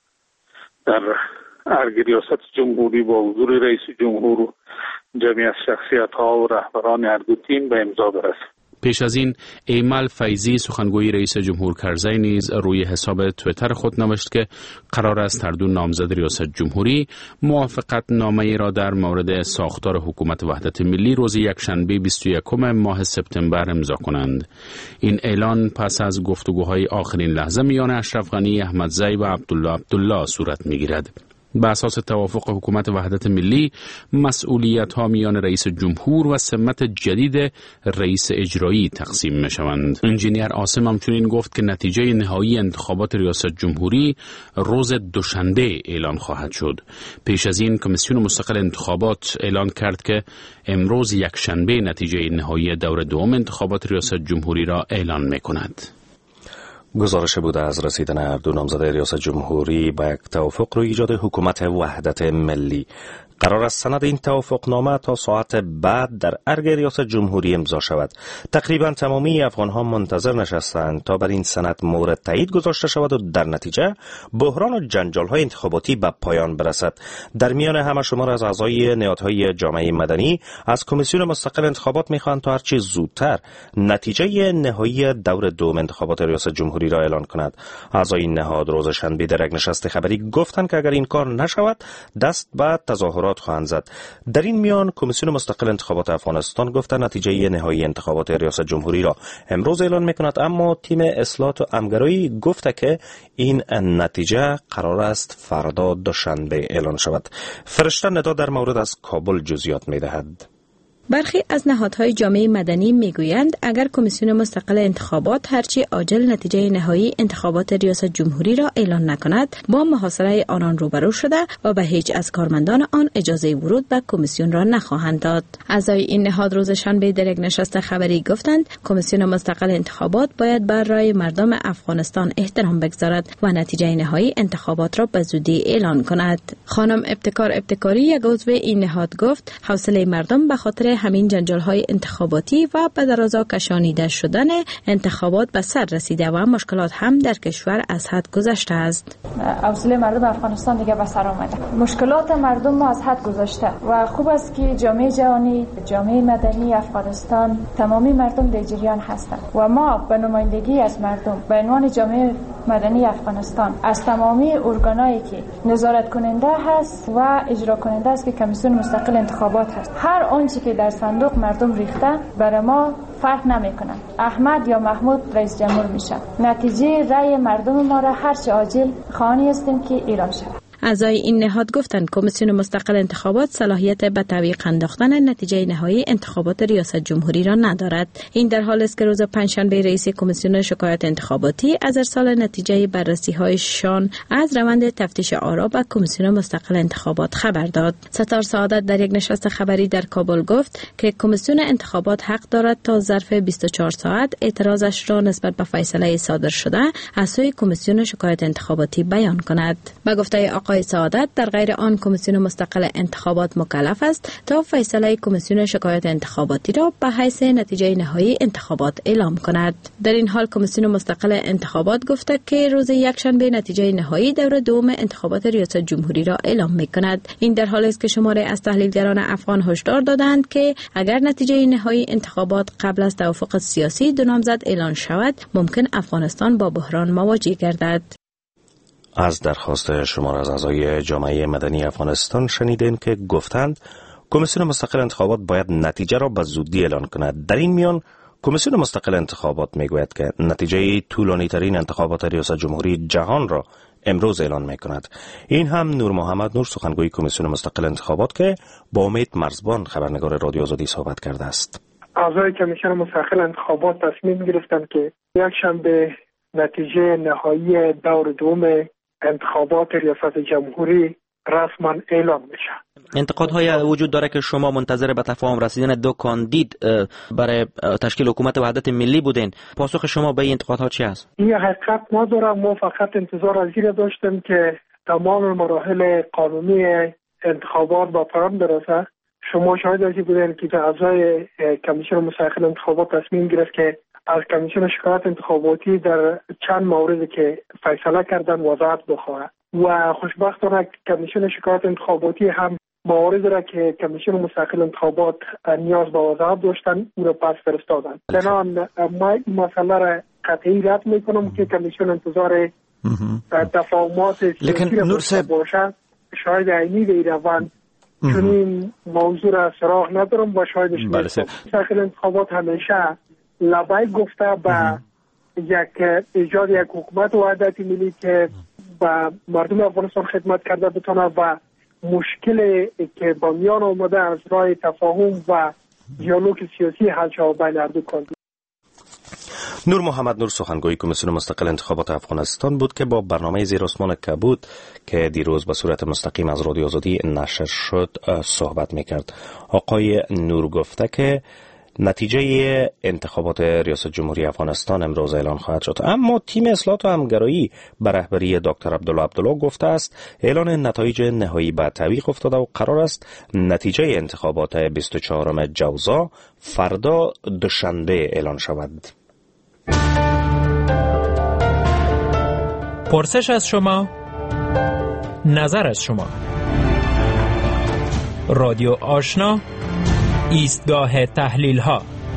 در ارگ ریاست جمهوری با حضور رئیس جمهور و جمعی از شخصیت‌ها و رهبران هر دو تیم به امضا برسد. پیش از این ایمل فیضی سخنگوی رئیس جمهور کرزی نیز روی حساب توییتر خود نوشت که قرار است هر دو نامزد ریاست جمهوری موافقت نامه را در مورد ساختار حکومت وحدت ملی روز یکشنبه 21 ماه سپتامبر امضا کنند. این اعلان پس از گفتگوهای آخرین لحظه میان اشرف غنی احمدزی و عبدالله صورت میگیرد. به اساس توافق حکومت وحدت ملی مسئولیت‌ها میان رئیس جمهور و سمت جدید رئیس اجرایی تقسیم می‌شوند. انجینیر عاصم همچنین گفت که نتیجه نهایی انتخابات ریاست جمهوری روز دوشنبه اعلان خواهد شد. پیش از این کمیسیون مستقل انتخابات اعلان کرد که امروز یکشنبه نتیجه نهایی دور دوم انتخابات ریاست جمهوری را اعلان می‌کند. گزارش بوده از رسیدن هر دو نامزد ریاست جمهوری به یک توافق روی ایجاد حکومت وحدت ملی. قرار است سند این توافقنامه تا ساعت بعد در ارگ ریاست جمهوری امضا شود. تقریبا تمامی افغان‌ها منتظر نشستند تا بر این سند مورد تایید گذاشته شود و در نتیجه بحران و جنجال‌های انتخاباتی به پایان برسد. در میان همه شمار از اعضای نهادهای جامعه مدنی از کمیسیون مستقل انتخابات می‌خواهند تا هرچه زودتر نتیجه نهایی دور دوم انتخابات ریاست جمهوری را اعلان کند. اعضای این نهاد روز شنبه در یک نشست خبری گفتند که اگر این کار نشود دست به تظاهرات خواهند زد. در این میان کمیسیون مستقل انتخابات افغانستان گفته نتیجه نهایی انتخابات ریاست جمهوری را امروز اعلان میکند، اما تیم اصلاحات و همگرایی گفته که این نتیجه قرار است فردا دوشنبه اعلان شود. فرشته ندا در مورد از کابل جزئیات میدهد. برخی از نهادهای جامعه مدنی میگویند اگر کمیسیون مستقل انتخابات هرچی عاجل نتیجه نهایی انتخابات ریاست جمهوری را اعلان نکند با محاصره آنان روبرو شده و به هیچ از کارمندان آن اجازه ورود به کمیسیون را نخواهند داد. اعضای این نهاد روز شنبه در یک نشست خبری گفتند کمیسیون مستقل انتخابات باید بر رای مردم افغانستان احترام بگذارد و نتیجه نهایی انتخابات را به زودی اعلان کند. خانم ابتکاری یک عضو این نهاد گفت حوصله مردم به خاطر همین جنجال‌های انتخاباتی و به درازا کشانیده شدن انتخابات به سر رسیده و مشکلات هم در کشور از حد گذشته است. حوصله مردم افغانستان دیگه به سر آمده. مشکلات مردم ما از حد گذشته و خوب است که جامعه جهانی، جامعه مدنی افغانستان، تمامی مردم در جریان هستند و ما به نمایندگی از مردم به عنوان جامعه مدنی افغانستان از تمامی ارگانایی که نظارت کننده هست و اجرا کننده است که کمیسیون مستقل انتخابات هست، هر آنچه که در صندوق مردم ریخته برای ما فرق نمیکنه. احمد یا محمود رئیس جمهور میشه. نتیجه رای مردم ما را هر چه عاجل خواهانی هستیم که اعلام شود. اعضای این نهاد گفتند کمیسیون مستقل انتخابات صلاحیت به تعویق انداختن نتیجه نهایی انتخابات ریاست جمهوری را ندارد. این در حالی است که روز پنجشنبه رئیس کمیسیون شکایت انتخاباتی از ارسال نتیجه بررسی‌هایشان از روند تفتیش آرا به کمیسیون مستقل انتخابات خبر داد. ستار سعادت در یک نشست خبری در کابل گفت که کمیسیون انتخابات حق دارد تا ظرف 24 ساعت اعتراضش را نسبت به فیصله صادر شده از سوی کمیسیون شکایت انتخاباتی بیان کند. به گفته آقای سعادت در غیر آن کمیسیون مستقل انتخابات مکلف است تا فیصله کمیسیون شکایت انتخاباتی را به حیث نتیجه نهایی انتخابات اعلام کند. در این حال کمیسیون مستقل انتخابات گفته که روز یکشنبه نتیجه نهایی دور دوم انتخابات ریاست جمهوری را اعلام می‌کند. این در حالی است که شماری از تحلیلگران افغان هشدار دادند که اگر نتیجه نهایی انتخابات قبل از توافق سیاسی دو نامزد اعلان شود ممکن افغانستان با بحران مواجه گردد. از درخواست شمار از اعضای جامعه مدنی افغانستان شنیدین که گفتند کمیسیون مستقل انتخابات باید نتیجه را به زودی اعلان کند. در این میان کمیسیون مستقل انتخابات میگوید که نتیجه طولانی ترین انتخابات ریاست جمهوری جهان را امروز اعلان میکند. این هم نور محمد نور سخنگوی کمیسیون مستقل انتخابات که با امید مرزبان خبرنگار رادیو آزادی صحبت کرده است. اعضای کمیسیون مستقل انتخابات تصمیم گرفتند که یک شنبه نتیجه نهایی دور دوم انتخابات ریاست جمهوری رسما اعلام میشه. انتقادهای وجود داره که شما منتظر به تفاهم رسیدن دو کاندید برای تشکیل حکومت وحدت ملی بودین. پاسخ شما به این انتقادها چی است؟ این حقیقت نداره. ما فقط انتظار از این داشتیم که تمام مراحل قانونی انتخابات با پایان برسه. شما شاهد از این بودین که اعضای کمیسیون مستقل انتخابات تصمیم گرفت که از کمیسیون شکایت انتخاباتی در چند موردی که فیصله کردن وضاحت بخواه و خوشبختانه کمیسیون شکایت انتخاباتی هم موارد را که کمیسیون مستقل انتخابات نیاز به وضاحت داشتن او را پس فرستادن. چنان ما این مسئله را قطعی رد میکنم که کمیسیون انتظار تفاهمات سیاسی را باشه. شاید عینی به روان چون این موضوع را سراغ ندارم و شاید مستقل انتخابات همیشه لبای گفته به ایجاد یک حکومت وحدت ملی که با مردم افغانستان خدمت کرده بتونه و مشکل که با میان آمده از راه تفاهم و دیالوگ سیاسی حل شود بین هر دو کاندید. نور محمد نور سخنگوی کمیسیون مستقل انتخابات افغانستان بود که با برنامه زیر آسمان کبود که دیروز به صورت مستقیم از رادیو آزادی نشر شد صحبت میکرد. آقای نور گفته که نتیجه انتخابات ریاست جمهوری افغانستان امروز اعلان خواهد شد، اما تیم اصلاحات و همگرایی به رهبری دکتر عبدالله گفته است اعلان نتایج نهایی به تعویق افتاده و قرار است نتیجه انتخابات 24 جوزا فردا دوشنبه اعلان شود. پرسش از شما، نظر از شما. رادیو آشنا، ایستگاه تحلیل ها.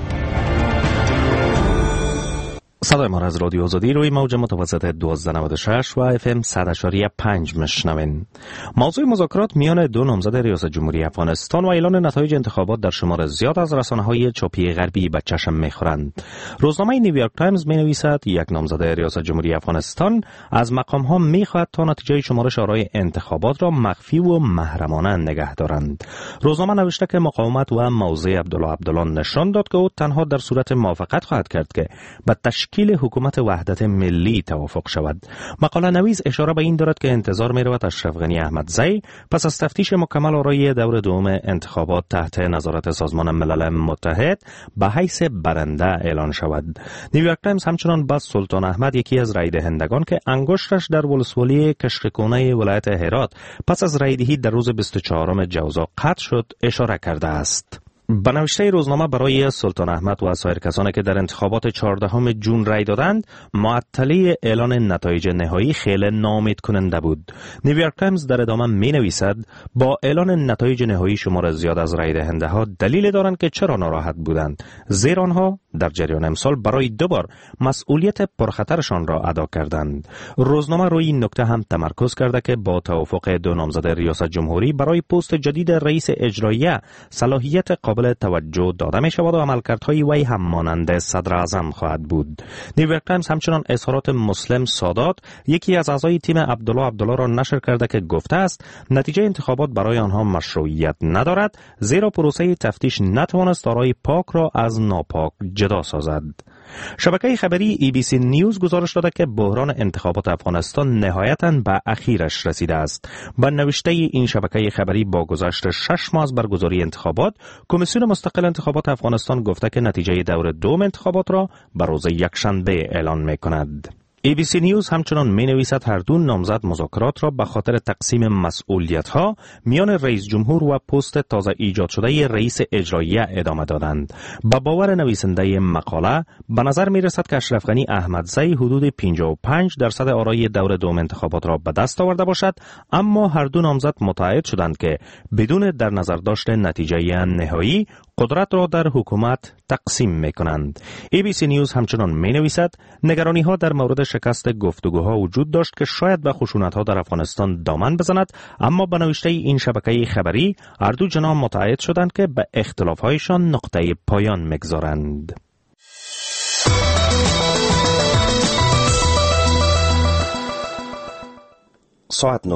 صدای ما از رادیو آزادی روی موج متوسط 1296 و FM 100.5 میشنوین. موضوع مذاکرات میان دو نامزد ریاست جمهوری افغانستان و اعلان نتایج انتخابات در شمار زیاد از رسانه‌های چاپی غربی به چشم میخورند. روزنامه نیویورک تایمز مینویسد یک نامزد ریاست جمهوری افغانستان از مقام‌ها میخواهد تا نتیجه شمارش آرای انتخابات را مخفی و محرمانه نگه دارند. روزنامه نوشته که مقاومت و موضع عبدالله نشان داد که او تنها در صورت موافقت خواهد کرد که به تشکیل حکومت وحدت ملی توافق شود. مقاله نویس اشاره به این دارد که انتظار می رود اشرف غنی احمدزی پس از تفتیش مکمل آرای دور دوم انتخابات تحت نظارت سازمان ملل متحد به حیث برنده اعلان شود. نیویورک تایمز همچنان به سلطان احمد، یکی از رای دهندگان که انگشتش در ولسوالی کشقکونه ولایت هرات پس از رای دهی در روز 24 جوزا قطع شد، اشاره کرده است. به نوشته روزنامه برای سلطان احمد و سایر کسانی که در انتخابات 14 جون رای دادند، معطلی اعلان نتایج نهایی خیلی ناامید کننده بود. نیویورک تایمز در ادامه می نویسد با اعلان نتایج نهایی شمار زیاد از رای دهنده ها دلیل دارند که چرا ناراحت بودند، زیرا آنها در جریان امسال برای دوبار مسئولیت پرخطرشان را ادا کردند. روزنامه روی این نکته هم تمرکز کرده که با توافق دو نامزد ریاست جمهوری برای پست جدید رئیس اجراییه صلاحیت قابل توجه داده می شود و عملکردهای وی هم مانند صدر اعظم خواهد بود. نیویورک تایمز همچنان اظهارات مسلم سادات، یکی از اعضای تیم عبدالله را نشر کرده که گفته است نتیجه انتخابات برای آنها مشروعیت ندارد، زیرا پروسه تفتیش نتوانست آرای پاک را از ناپاک جدا سازد. شبکه خبری ABC نیوز گزارش داده که بحران انتخابات افغانستان نهایتاً به اخیرش رسیده است. با نوشته این شبکه خبری با گذشت 6 ماه از برگزاری انتخابات، کمیسیون مستقل انتخابات افغانستان گفته که نتیجه دور دوم انتخابات را به روز یکشنبه اعلان می‌کند. ABC نیوز همچنان می نویسد هر دو نامزد مذاکرات را به خاطر تقسیم مسئولیت‌ها میان رئیس جمهور و پست تازه ایجاد شده رئیس اجراییه ادامه دادند. با باور نویسنده مقاله به نظر می رسد که اشرف غنی احمدزی حدود 55% آرای دور دوم انتخابات را به دست آورده باشد، اما هر دو نامزد متعهد شدند که بدون در نظر داشتن نتیجه نهایی قدرت را در حکومت تقسیم می کنند. ABC نیوز همچنان می نویسد نگرانی ها در مورد شکست گفتگوها وجود داشت که شاید به خشونت ها در افغانستان دامن بزند، اما به نوشته این شبکه خبری هر دو جناح متعهد شدند که به اختلاف هایشان نقطه پایان میگذارند. ساعت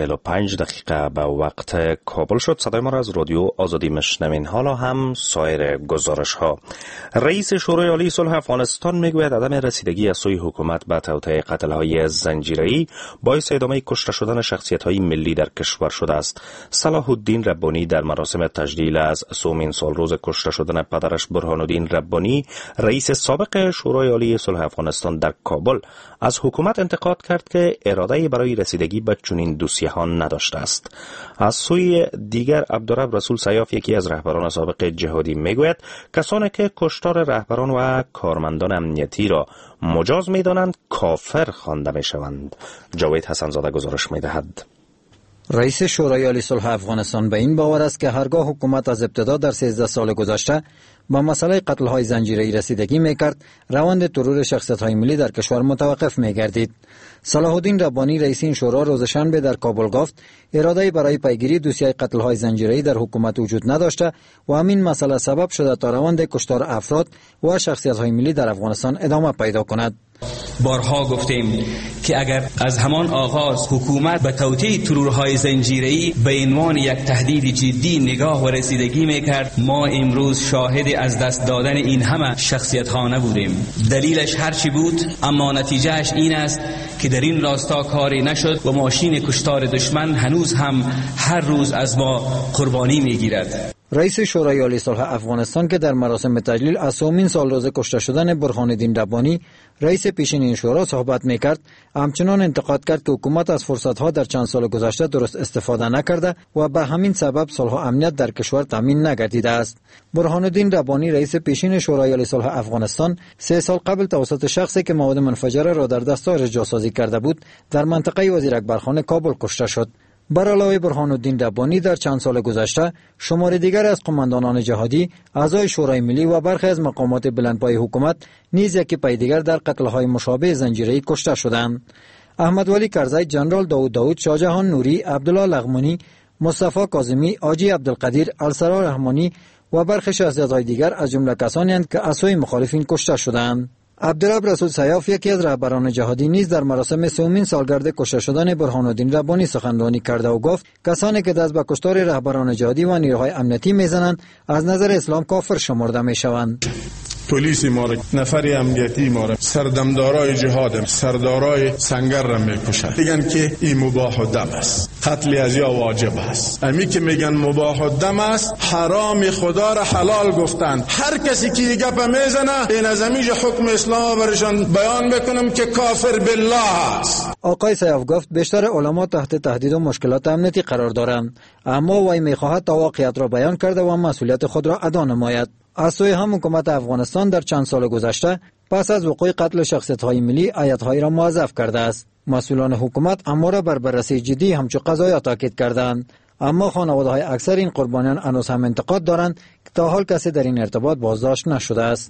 9:45 به وقت کابل شد. صدای ما را از رادیو آزادی میشنوین. حالا هم سایر گزارش ها. رئیس شورای عالی صلح افغانستان میگوید عدم رسیدگی از سوی حکومت به توطئه قتل های زنجیره‌ای باعث ادامه کشته شدن شخصیت های ملی در کشور شده است. صلاح الدین ربانی در مراسم تجلیل از 3مین سالروز کشته شدن پدرش برهان الدین ربانی، رئیس سابق شورای عالی صلح افغانستان در کابل، از حکومت انتقاد کرد که اراده برای رسیدگی به چنین دوسیه نداشته است. از سوی دیگر عبدالرب رسول سیاف، یکی از رهبران سابق جهادی، میگوید کسانی که کشتار رهبران و کارمندان امنیتی را مجاز می‌دانند کافر خوانده می‌شوند. جاوید حسنزاده گزارش می‌دهد. رئیس شورای عالی صلح افغانستان به این باور است که هرگاه حکومت از ابتدا در 13 سال گذشته با مسئله قتل‌های زنجیره‌ای رسیدگی می‌کرد، روند ترور شخصیت‌های ملی در کشور متوقف می‌گردید. صلاح الدین ربانی، رئیس این شورا، روز شنبه در کابل گفت اراده برای پیگیری دوسیه قتل‌های زنجیره‌ای در حکومت وجود نداشته و همین مسئله سبب شده تا روند کشتار افراد و شخصیت‌های ملی در افغانستان ادامه پیدا کند. بارها گفتیم که اگر از همان آغاز حکومت به توطئه ترورهای زنجیره‌ای به عنوان یک تهدید جدی نگاه و رسیدگی میکرد، ما امروز شاهد از دست دادن این همه شخصیت‌ها نبودیم. دلیلش هرچی بود، اما نتیجهش این است که در این راستا کاری نشد و ماشین کشتار دشمن هنوز هم هر روز از ما قربانی میگیرد. رئیس شورای عالی صلح افغانستان که در مراسم تجلیل از 3مین سالروز کشته شدن برهان الدین ربانی، رئیس پیشین این شورا، صحبت میکرد، همچنان انتقاد کرد که حکومت از فرصت‌ها در چند سال گذشته درست استفاده نکرده و به همین سبب صلح و امنیت در کشور تامین نگردیده است. برهان الدین ربانی، رئیس پیشین شورای عالی صلح افغانستان، 3 سال قبل توسط شخصی که مواد منفجره را در دستش جاسازی کرده بود، در منطقه وزیر اکبرخان کابل کشته شد. بر علاوه برهان الدین ربانی، در چند سال گذشته شمار دیگر از قماندانان جهادی، اعضای شورای ملی و برخی از مقامات بلندپایه حکومت نیز یکی پی دیگر در قتل‌های مشابه زنجیره‌ای کشته شدند. احمد ولی کرزی، جنرال داوود، شاهجهان نوری، عبدالله لغمانی، مصطفی کاظمی، حاجی عبدالقدیر، السرا رحمانی و برخی شخصیت‌های دیگر از جمله کسانی هستند که از سوی مخالفین کشته شدند. عبدالرب رسول سیاف، یکی از رهبران جهادی، نیز در مراسم 3مین سالگرد کشته شدن برهان الدین ربانی سخنرانی کرده و گفت کسانی که دست به کشتار رهبران جهادی و نیروهای امنیتی میزنند از نظر اسلام کافر شمرده میشوند. پلیس ما را، نفر امنیتی ما را، سردمدارای جهاد، سردارای سنگر را میکشند. میگن که این مباح و دم است، قتل از یا واجب است. امی که میگن مباح و دم است، حرام خدا را حلال گفتند. هر کسی که گپ میزنه این از امیج حکم اسلام برشان بیان بکنم که کافر بالله است. آقای سیاف گفت بیشتر علما تحت تهدید و مشکلات امنیتی قرار دارند، اما وی میخواهد تا واقعیت را بیان کرده و مسئولیت خود را ادا نماید. از سوی هم حکومت افغانستان در چند سال گذشته پس از وقوع قتل شخصیت‌های ملی آیت‌های را موظف کرده است. مسئولان حکومت اما را بر بررسی جدی همچون قضایا تاکید کردند، اما خانواده‌های اکثر این قربانیان هنوز هم انتقاد دارند که تا حال کسی در این ارتباط بازداشت نشده است.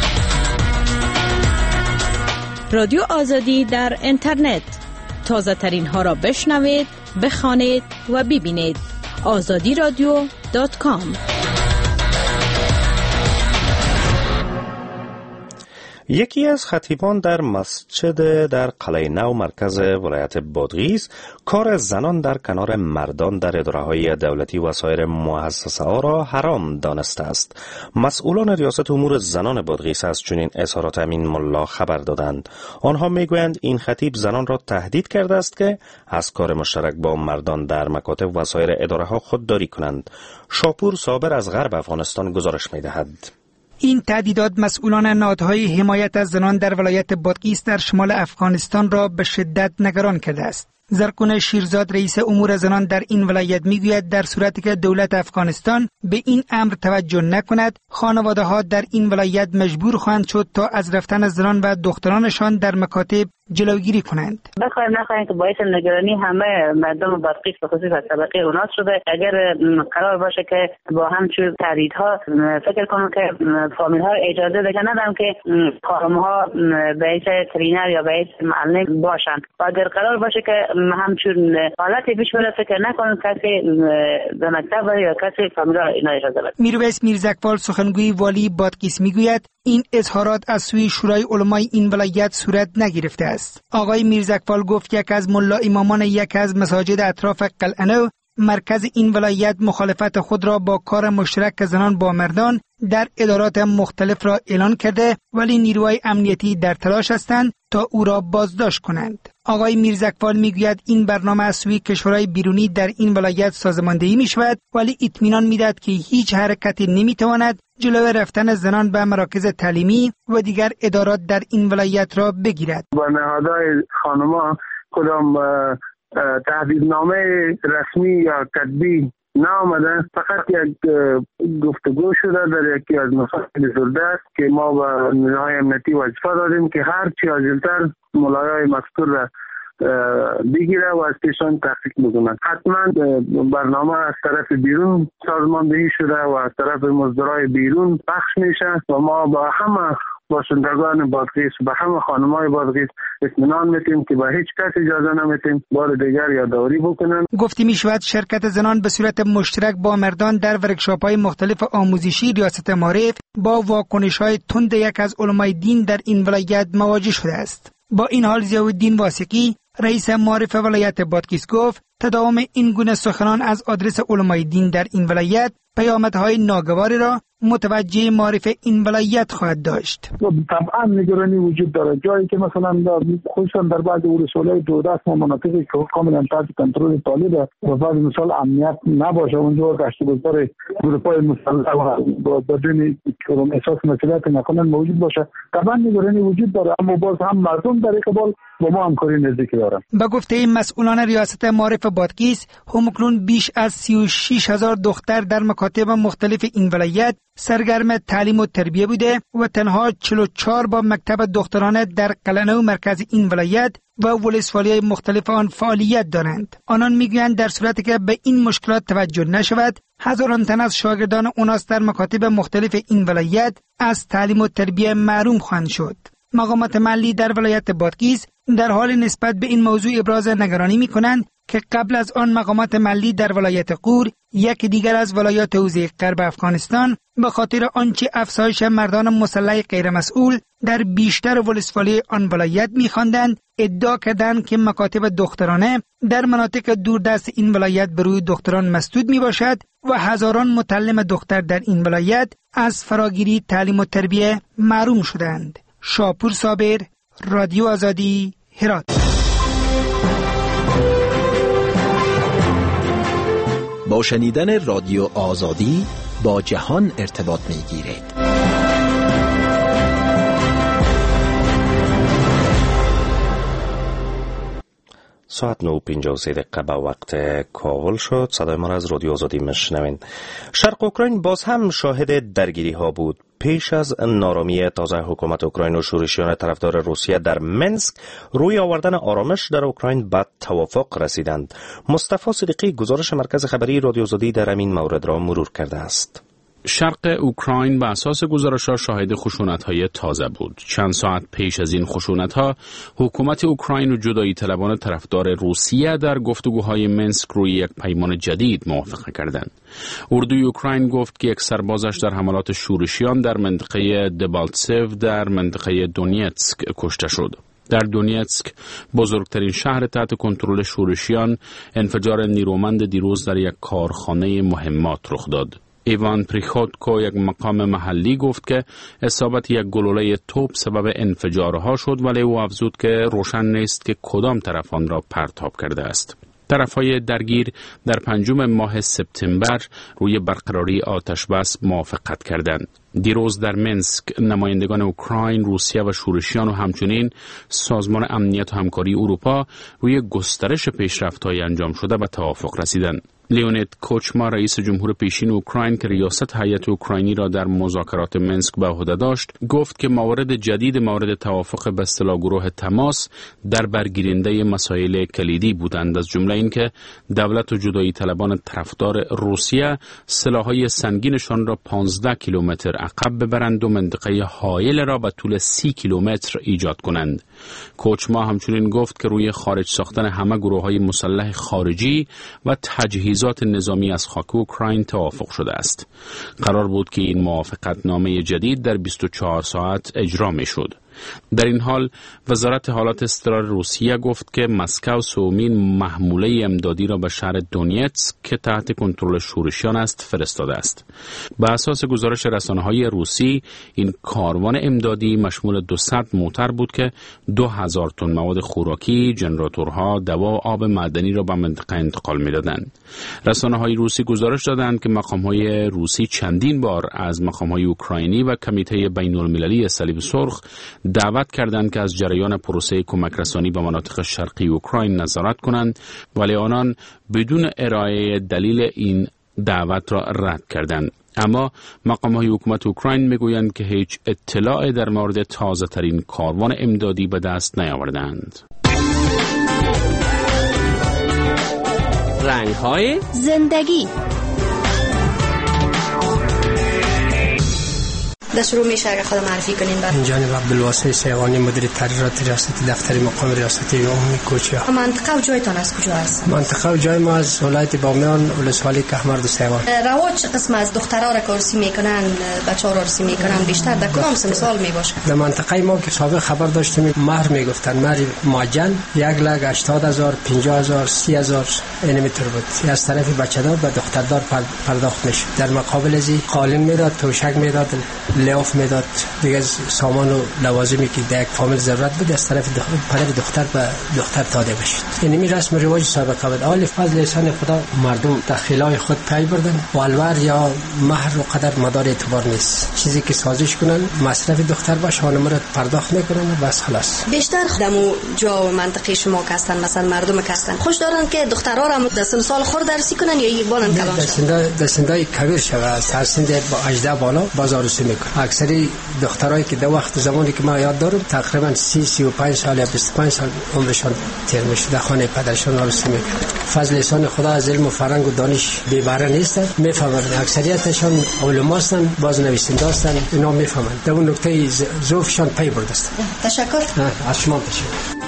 رادیو آزادی در اینترنت، تازه ترین ها را بشنوید، بخوانید و ببینید. azadiradio.com. یکی از خطیبان در مسجد در قلعه نو مرکز ولایت بادغیس کار زنان در کنار مردان در اداره‌های دولتی و سایر مؤسسه‌ها را حرام دانسته است. مسئولان ریاست امور زنان بادغیس از چنین اظهارات امین ملا خبر دادند. آنها میگویند این خطیب زنان را تهدید کرده است که از کار مشترک با مردان در مکاتب و سایر اداره‌ها خودداری کنند. شاپور صابر از غرب افغانستان گزارش می‌دهد. این تهدیدات مسئولان نهادهای حمایت از زنان در ولایت بادغیس در شمال افغانستان را به شدت نگران کرده است. زرکون شیرزاد، رئیس امور زنان در این ولایت، میگوید در صورتی که دولت افغانستان به این امر توجه نکند، خانواده‌ها در این ولایت مجبور خواهند شد تا از رفتن زنان و دخترانشان در مکاتب جلوگیری کنند. بخوایم نخواهیم که باعث نگرانی همه مردم بادغیس به خصوص از طبقه اوناس شده. اگر قرار باشه که با همچون تهدیدها فکر کنم که فامیل ها اجازه دیگه ندارن که خانم ها به حیث ترینر یا به حیث معلم باشن. و اگر قرار باشه که همچون حالتی پیش بره، فکر نکنم کسی به مکتب یا کسی فامیل ها اینا اجازه بده. میرویس میرزکوال، سخنگوی والی بادغیس، میگوید این اظهارات از سوی شورای علمای این ولایت صورت نگرفته است. آقای میرزاقفال گفت یک از ملا امامان یک از مساجد اطراف قلعه مرکز این ولایت مخالفت خود را با کار مشترک زنان با مردان در ادارات مختلف را اعلان کرده، ولی نیروهای امنیتی در تلاش هستند تا او را بازداشت کنند. آقای میرزاقفال میگوید این برنامه از سوی کشورهای بیرونی در این ولایت سازماندهی می شود، ولی اطمینان میدهد که هیچ حرکتی نمیتواند جلوی رفتن زنان به مراکز تعلیمی و دیگر ادارات در این ولایت را بگیرد. با نهادهای خانما کدام تهدیدنامه رسمی یا کتبی نامده، فقط یک گفتگو شده در یکی از مسائل زرده که ما به نیروهای امنیتی وظیفه دادیم که هر چی عاجلتر ملایای مذکور را بگیره و از پیشان تحقیق بکنند. حتما برنامه از طرف بیرون سازماندهی شده و از طرف مصدرای بیرون پخش میشه و ما با همه باشندگان بادغیس به همه خانمای بادغیس اطمینان میتیم که به هیچ کس اجازه نمیتیم بار دیگر یادآوری بکنن. گفته می شود شرکت زنان به صورت مشترک با مردان در ورکشاپ‌های مختلف آموزشی ریاست معارف با واکنش‌های تند یک از علمای دین در این ولایت مواجه شده است. با این حال ضیاءالدین واثقی رئیس معارف ولایت بادغیس گفت تداوم این گونه سخنان از آدرس علمای دین در این ولایت پیامدهای ناگواری را متوجه معارف این ولایت خواهد داشت. طبعا نگرانی وجود داره، جایی که مثلا خصوصا در بعض ولسوالی‌های دودست و مناطقی که کاملا تحت کنترل طالبه و بعض مثال امنیت نباشه، اونجا گشتگذار گروه‌های مسلح و بدون احساس مسئولیت نکنن موجود باشه، طبعا نگرانی وجود داره، اما باز هم مردم در اقبال با ما همکاری نزدیکی دارن. به گفته مسئولان ریاست معارف بادغیس، همکنون بیش از 36,000 دختر در مکاتب مختلف این ولایت سرگرم تعلیم و تربیه بوده و تنها 44 با مکتب دخترانه در قلعه و مرکز این ولایت و ولسوالی‌های مختلف آن فعالیت دارند. آنان میگویند در صورتی که به این مشکلات توجه نشود، هزاران تن از شاگردان اوناس در مکاتب مختلف این ولایت از تعلیم و تربیه محروم خواهند شد. مقامات محلی در ولایت بادغیس در حال نسبت به این موضوع ابراز نگرانی می‌کنند که قبل از آن مقامات محلی در ولایت غور، یک دیگر از ولایات حوزه غرب افغانستان، به خاطر آنچه افزایش مردان مسلح غیر مسئول در بیشتر ولسوالی آن ولایت می‌خواندند، ادعا کردند که مکاتب دخترانه در مناطق دوردست این ولایت به روی دختران مسدود میباشد و هزاران متعلم دختر در این ولایت از فراگیری تعلیم و تربیه محروم شدند. شاپور صابر، رادیو آزادی، هرات. با شنیدن رادیو آزادی با جهان ارتباط می‌گیرید. ساعت 9:53 به وقت کابل شد. صدای ما را از رادیو آزادی میشنوین. شرق اوکراین باز هم شاهد درگیری ها بود. پیش از نارامی تازه حکومت اوکراین و شورشیان طرفدار روسیه در منسک روی آوردن آرامش در اوکراین به توافق رسیدند. مصطفی صدیقی گزارش مرکز خبری رادیو آزادی در این مورد را مرور کرده است. شرق اوکراین به اساس گزارش‌ها شاهد خشونت‌های تازه بود. چند ساعت پیش از این خشونت‌ها، حکومت اوکراین و جدایی طلبان طرفدار روسیه در گفتگوهای منسک روی یک پیمان جدید موافقه کردند. اردوی اوکراین گفت که یک سربازش در حملات شورشیان در منطقه دبالتسو در منطقه دونیتسک کشته شد. در دونیتسک، بزرگترین شهر تحت کنترل شورشیان، انفجار نیرومند دیروز در یک کارخانه مهمات رخ داد. ایوان پریخوتکو، یک مقام محلی، گفت که اصابت یک گلوله توپ سبب انفجارها شد، ولی او افزود که روشن نیست که کدام طرف آن را پرتاب کرده است. طرفهای درگیر در 5 ماه سپتامبر روی برقراری آتش بس موافقت کردند. دیروز در منسک نمایندگان اوکراین، روسیه و شورشیان و همچنین سازمان امنیت و همکاری اروپا روی گسترش پیشرفت‌های انجام شده به توافق رسیدند. لیونید کوچما، رئیس جمهور پیشین اوکراین که ریاست هیئت اوکراینی را در مذاکرات منسک به عهده داشت، گفت که موارد جدید مورد توافق به اصطلاح گروه تماس در برگیرنده مسائل کلیدی بودند، از جمله اینکه دولت و جدایی طلبان طرفدار روسیه سلاح‌های سنگینشان را 15 کیلومتر عقب ببرند و منطقه حائل را به طول 30 کیلومتر ایجاد کنند. کوچما همچنین گفت که روی خارج ساختن همه گروه‌های مسلح خارجی و تجهیزات نظامی از خاک اوکراین توافق شده است. قرار بود که این موافقتنامه جدید در 24 ساعت اجرا می‌شد. در این حال وزارت حالات اضطراری روسیه گفت که مسکو سومین محموله امدادی را به شهر دونیتسک که تحت کنترل شورشیان است فرستاده است. به اساس گزارش رسانه‌های روسی این کاروان امدادی مشمول 200 موتر بود که 2000 تن مواد خوراکی، ژنراتورها، دوا و آب معدنی را به منطقه انتقال می‌دادند. رسانه‌های روسی گزارش دادند که مقام‌های روسی چندین بار از مقام‌های اوکراینی و کمیته بین‌المللی صلیب سرخ دعوت کردند که از جریان پروسه کمک رسانی به مناطق شرقی اوکراین نظارت کنند، ولی آنان بدون ارائه دلیل این دعوت را رد کردند. اما مقام‌های حکومت اوکراین میگویند که هیچ اطلاع در مورد تازه ترین کاروان امدادی به دست نیاوردند. رنگ‌های زندگی. در شروع میشه اگر خود معرفی کنین بعد جانب عبدالواسع سیوانی مدیر تحریرات ریاستی دفتر مقام ریاستی عمومی کوچه. منطقه و جایتان از کجا است؟ منطقه و جای ما از ولایت بامیان ولسوالی کهمرد و سیوان. رواج چه از دخترها را کارسی میکنن، بچه‌ها را کارسی میکنن بیشتر در کدام سال میباشه؟ در منطقه ما که سابق خبر داشتیم مهر میگفتن، مهر معجل 1,80,000 50,000 30,000 این میتر بود. از طرف بچه‌دار و دختردار پرداخت میشه. در مقابل ازی قالین میداد، توشک میداد، لیاف میداد، دیگه سامان و لوازمی که در یک فامیل ضرورت بود از طرف دختر به دختر داده بشه. یعنی می رسم رواج سابقه بود. اول فضل لسان خدا مردم داخلای خود پی بردن و الور یا مهر و قدر مدار اعتبار نیست. چیزی که سازش کنن مصرف دختر باشه آنها را پرداخت میکنن و بس خلاص. بیشتر دمو جا و منطقه شما که هستن مثلا مردم که هستن خوش دارن که دخترها را در سن سال خورد درسی کنن یا یک بالن کلان شون؟ در سندای کبیر شوه از سن با 18 بالا بازارسی میکنن. اکثری دخترایی که در وقت زمانی که ما یاد دارم تقریبا 30-35 سال یا 25 سال عمرشان تیر میشه در خانه پدرشان آرزو میکنن. فضل لسان خدا از علم و فرهنگ و دانش بی بهره نیستن، میفهمن. اکثریتشان علما هستن، باز نویسنده هستن، اینا میفهمن. در اون نکته ظروفشان پی برده است. تشکر. از شما تشکر.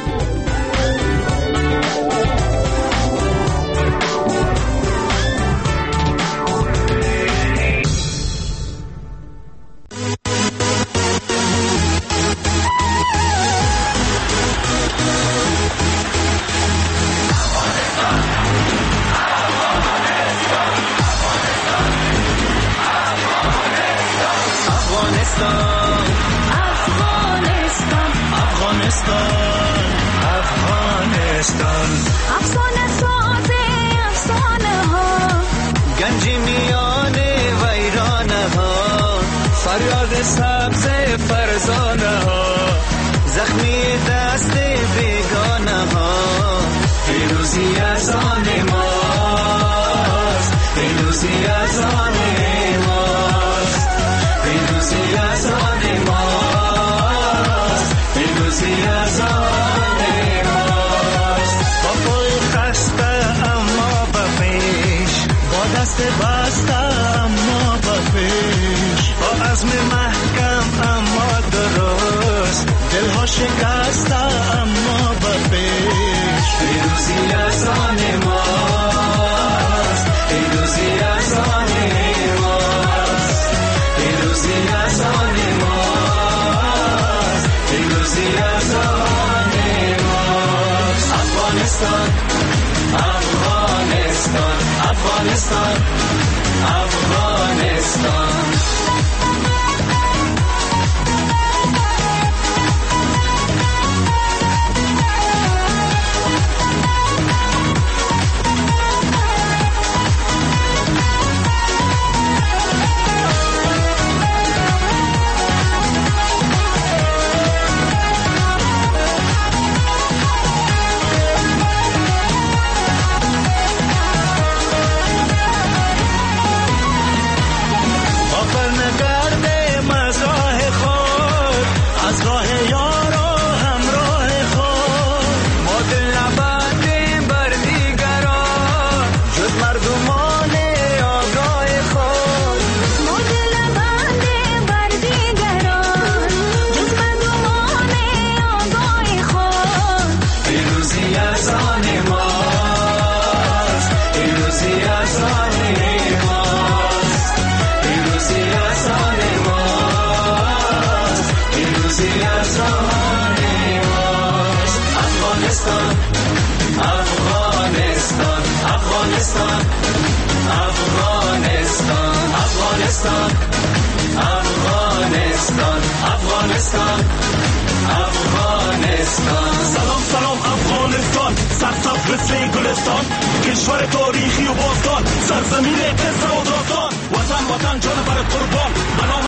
افغانستان افغانستان افغانستان افغانستان. سلام سلام افغانستان، سرسبز مثل گلستان، کشور تاریخی و باستان، سرزمین عز و داستان. وطن وطن جان برات قربان، به نام